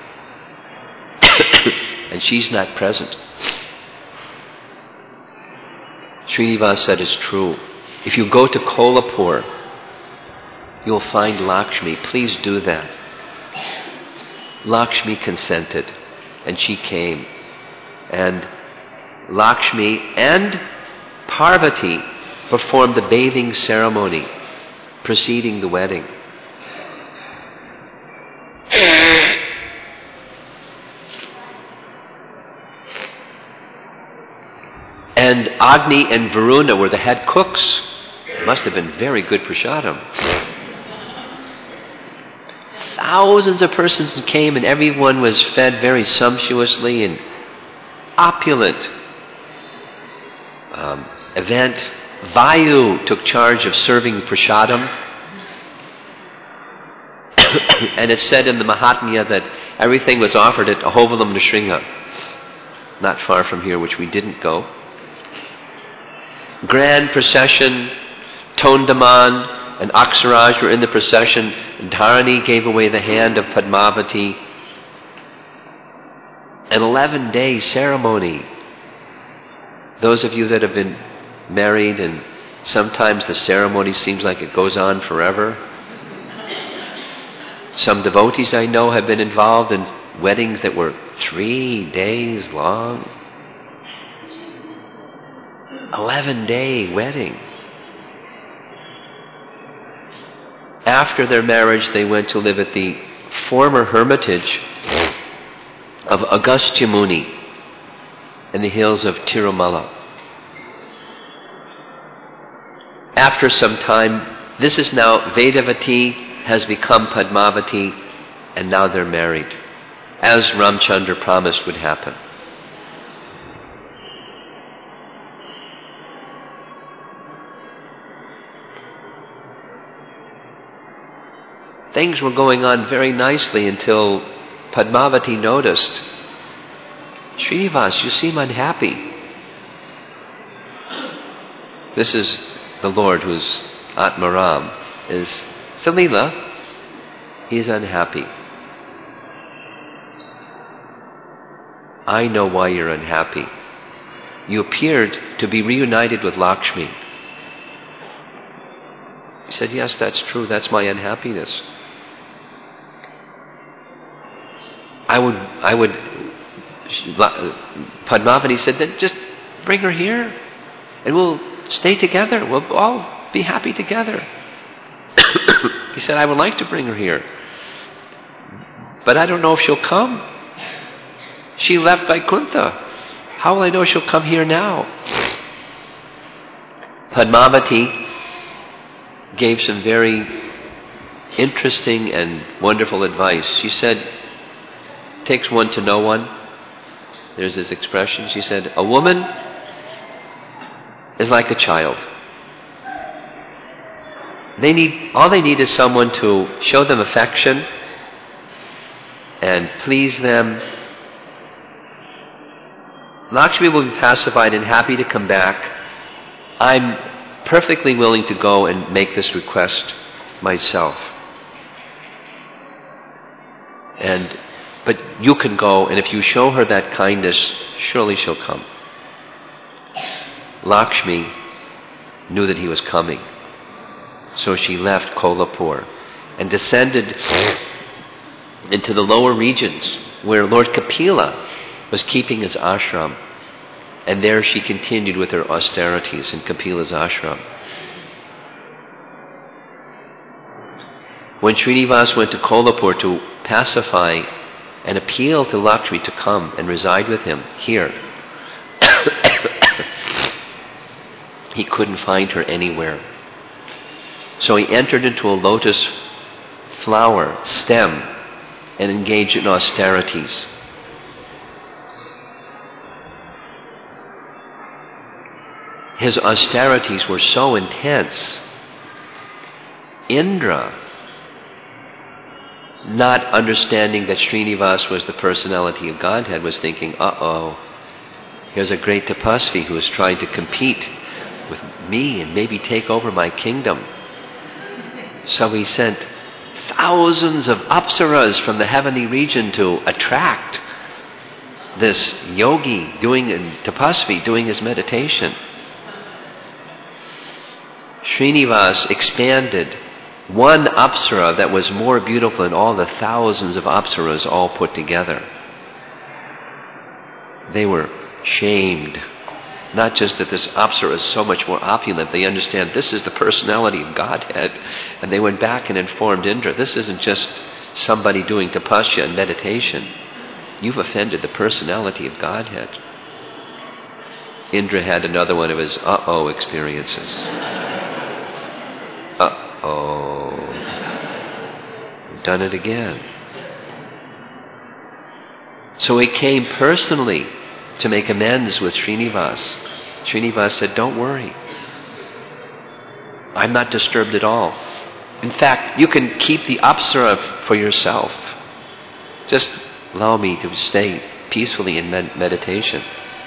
And she's not present. Srinivas said, it's true. If you go to Kolhapur, you'll find Lakshmi. Please do that. Lakshmi consented, and she came. And Lakshmi and Parvati performed the bathing ceremony preceding the wedding. And Agni and Varuna were the head cooks. Must have been very good prasadam. Thousands of persons came, and everyone was fed very sumptuously and opulent um, event. Vayu took charge of serving prasadam. And it's said in the Mahatmya that everything was offered at Ahovalam Nrsimha, not far from here, which we didn't go. Grand procession, Tondaman and Aksaraj were in the procession. Dharani gave away the hand of Padmavati. An eleven-day ceremony. Those of you that have been married, and sometimes the ceremony seems like it goes on forever. Some devotees I know have been involved in weddings that were three days long. Eleven-day wedding. After their marriage, they went to live at the former hermitage of Agastya Muni in the hills of Tirumala. After some time, this is now Vedavati has become Padmavati, and now they're married, as Ramchandra promised would happen. Things were going on very nicely until Padmavati noticed, Srinivas, you seem unhappy. This is the Lord, who's Atmaram, is Salila. He's unhappy. I know why you're unhappy. You appeared to be reunited with Lakshmi. He said, yes, that's true. That's my unhappiness. I would, I would, Padmavati said, then just bring her here and we'll stay together. We'll all be happy together. He said, I would like to bring her here, but I don't know if she'll come. She left Vaikuntha. How will I know she'll come here now? Padmavati gave some very interesting and wonderful advice. She said, it takes one to know one. There's this expression. She said, a woman is like a child. They need, all they need is someone to show them affection and please them. Lakshmi will be pacified and happy to come back. I'm perfectly willing to go and make this request myself. And but you can go, and if you show her that kindness, surely she'll come. Lakshmi knew that he was coming. So she left Kolhapur and descended into the lower regions where Lord Kapila was keeping his ashram. And there she continued with her austerities in Kapila's ashram. When Srinivas went to Kolhapur to pacify and appeal to Lakshmi to come and reside with him here, he couldn't find her anywhere. So he entered into a lotus flower stem and engaged in austerities. His austerities were so intense, Indra, not understanding that Srinivas was the personality of Godhead, was thinking, uh-oh, here's a great tapasvi who is trying to compete with me and maybe take over my kingdom. So he sent thousands of apsaras from the heavenly region to attract this yogi doing tapasvi, doing his meditation. Srinivas expanded one apsara that was more beautiful than all the thousands of apsaras all put together. They were shamed. Not just that this apsara is so much more opulent, they understand this is the personality of Godhead. And they went back and informed Indra, this isn't just somebody doing tapasya and meditation. You've offended the personality of Godhead. Indra had another one of his uh-oh experiences. Uh-oh. Done it again. So he came personally to make amends with Srinivas. Srinivas said, don't worry. I'm not disturbed at all. In fact, you can keep the apsara for yourself. Just allow me to stay peacefully in med- meditation.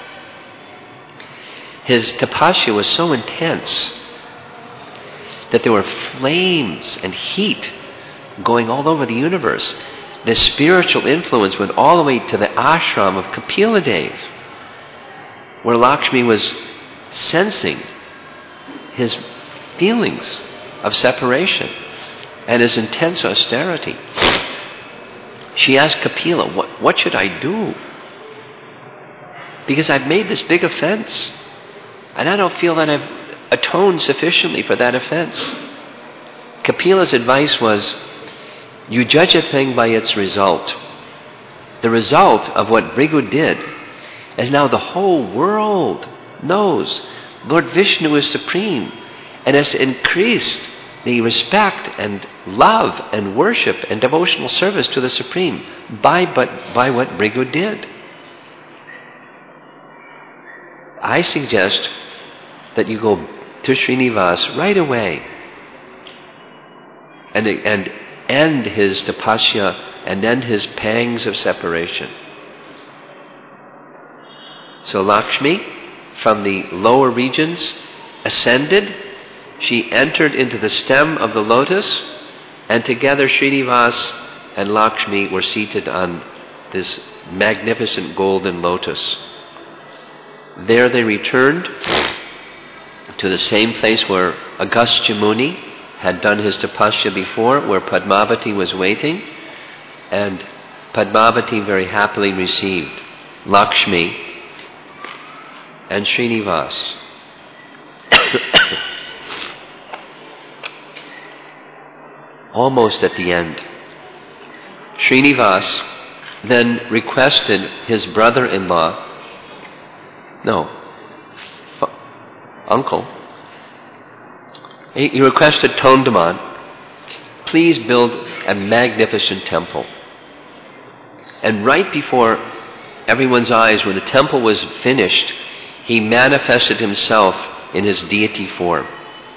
His tapasya was so intense that there were flames and heat going all over the universe. The spiritual influence went all the way to the ashram of Kapila Dev, where Lakshmi was sensing his feelings of separation and his intense austerity. She asked Kapila, what, what should I do? Because I've made this big offense, and I don't feel that I've atoned sufficiently for that offense. Kapila's advice was, you judge a thing by its result. The result of what Bhrigu did is now the whole world knows Lord Vishnu is supreme and has increased the respect and love and worship and devotional service to the Supreme by, but, by what Bhrigu did. I suggest that you go to Srinivas right away and, and end his tapasya and end his pangs of separation. So Lakshmi, from the lower regions, ascended. She entered into the stem of the lotus, and together Srinivas and Lakshmi were seated on this magnificent golden lotus. There they returned to the same place where Agastya Muni had done his tapasya before, where Padmavati was waiting, and Padmavati very happily received Lakshmi and Srinivas. Almost at the end, Srinivas then requested his brother-in-law, no, f- uncle, he, he requested Tondaman, please build a magnificent temple. And right before everyone's eyes, when the temple was finished, he manifested himself in his deity form.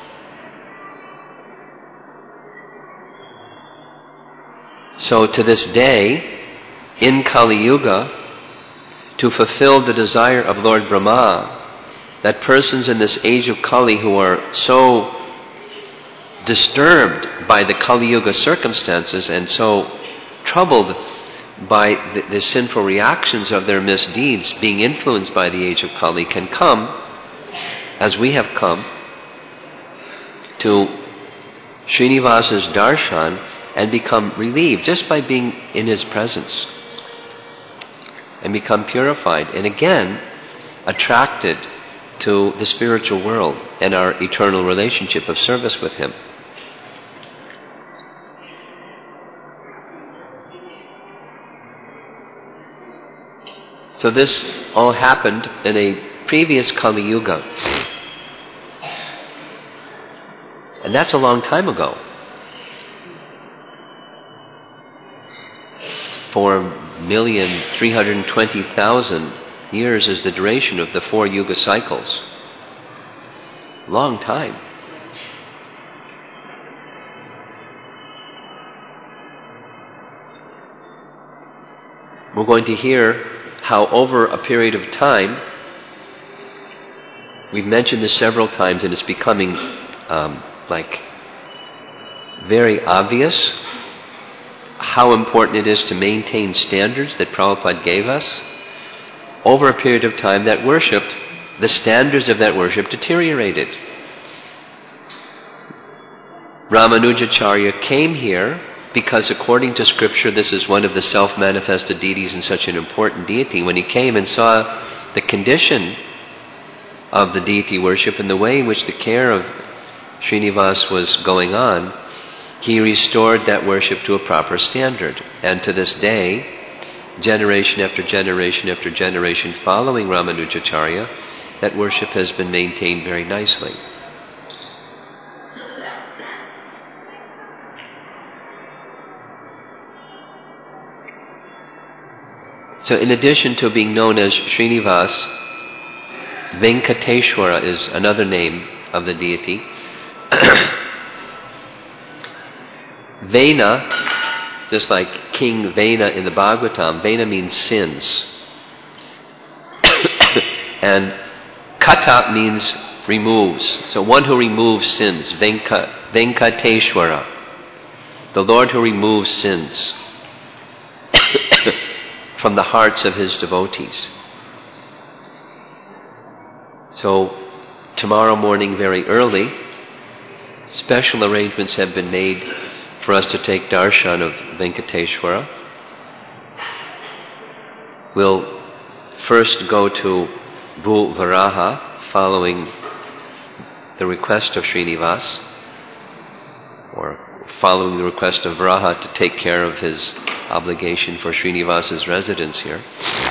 So to this day, in Kali Yuga, to fulfill the desire of Lord Brahma, that persons in this age of Kali who are so disturbed by the Kali Yuga circumstances and so troubled by the, the sinful reactions of their misdeeds, being influenced by the age of Kali, can come, as we have come, to Srinivas's darshan and become relieved just by being in his presence, and become purified, and again attracted to the spiritual world and our eternal relationship of service with him. So this all happened in a previous Kali Yuga. And that's a long time ago. Four million three hundred twenty thousand years is the duration of the four Yuga cycles. Long time. We're going to hear how over a period of time, we've mentioned this several times and it's becoming um, like very obvious how important it is to maintain standards that Prabhupada gave us. Over a period of time, that worship, the standards of that worship deteriorated. Ramanujacharya came here because according to scripture, this is one of the self-manifested deities and such an important deity. When he came and saw the condition of the deity worship and the way in which the care of Srinivas was going on, he restored that worship to a proper standard. And to this day, generation after generation after generation following Ramanujacharya, that worship has been maintained very nicely. So in addition to being known as Srinivas, Venkateshwara is another name of the deity. Vena, just like King Vena in the Bhagavatam, Vena means sins. And Kata means removes. So one who removes sins, Venka, Venkateshwara, the Lord who removes sins from the hearts of his devotees. So tomorrow morning very early, special arrangements have been made for us to take darshan of Venkateshwara. We'll first go to Bhu Varaha following the request of Srinivas, or following the request of Varaha to take care of his obligation for Srinivas's residence here.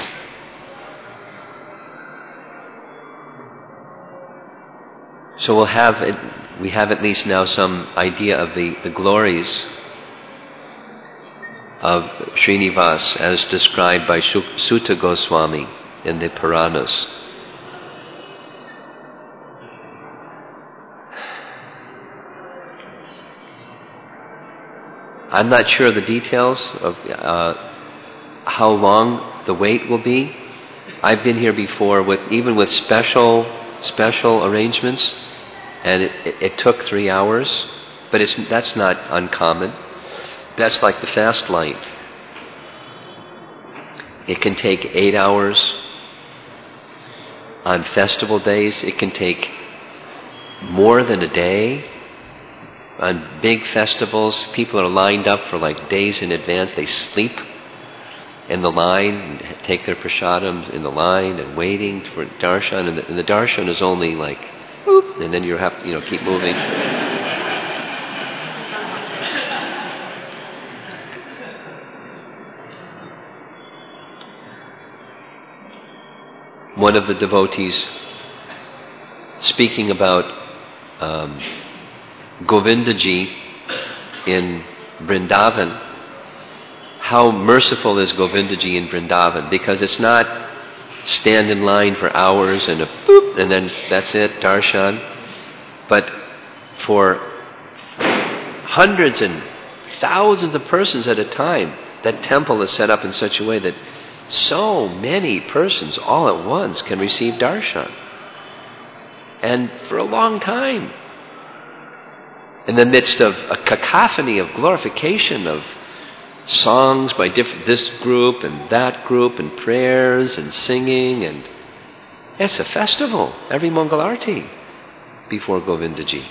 So we'll have it, we have at least now some idea of the, the glories of Srinivas as described by Sutta Goswami in the Puranas. I'm not sure the details of uh, how long the wait will be. I've been here before with even with special special arrangements, and it, it, it took three hours, but it's, that's not uncommon. That's like the fast light. It can take eight hours. On festival days, it can take more than a day. On big festivals, people are lined up for like days in advance. They sleep in the line and take their prasadam in the line and waiting for darshan. And the, and the darshan is only like, whoop, and then you have to, you know, keep moving. One of the devotees speaking about um, Govindaji in Vrindavan, how merciful is Govindaji in Vrindavan, because it's not stand in line for hours and a boop, and then that's it, darshan, but for hundreds and thousands of persons at a time, that temple is set up in such a way that so many persons all at once can receive darshan. And for a long time. In the midst of a cacophony of glorification of songs by diff- this group and that group and prayers and singing, and it's a festival, every Mangalarti before Govindaji.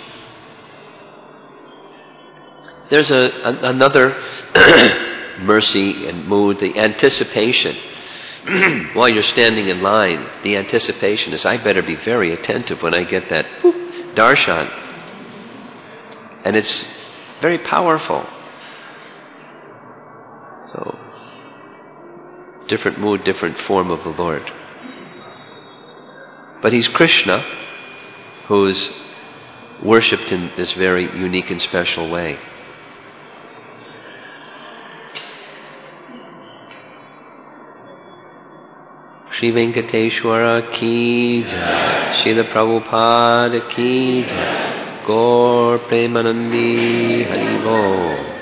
There's a, a, another mercy and mood, the anticipation. While you're standing in line, the anticipation is, I better be very attentive when I get that whoop, darshan. And it's very powerful. So, different mood, different form of the Lord. But he's Krishna, who's worshipped in this very unique and special way. Shri Venkateshwara ki jai, Srila Prabhupada ki jai, Gaur Premanandi Hari Bol.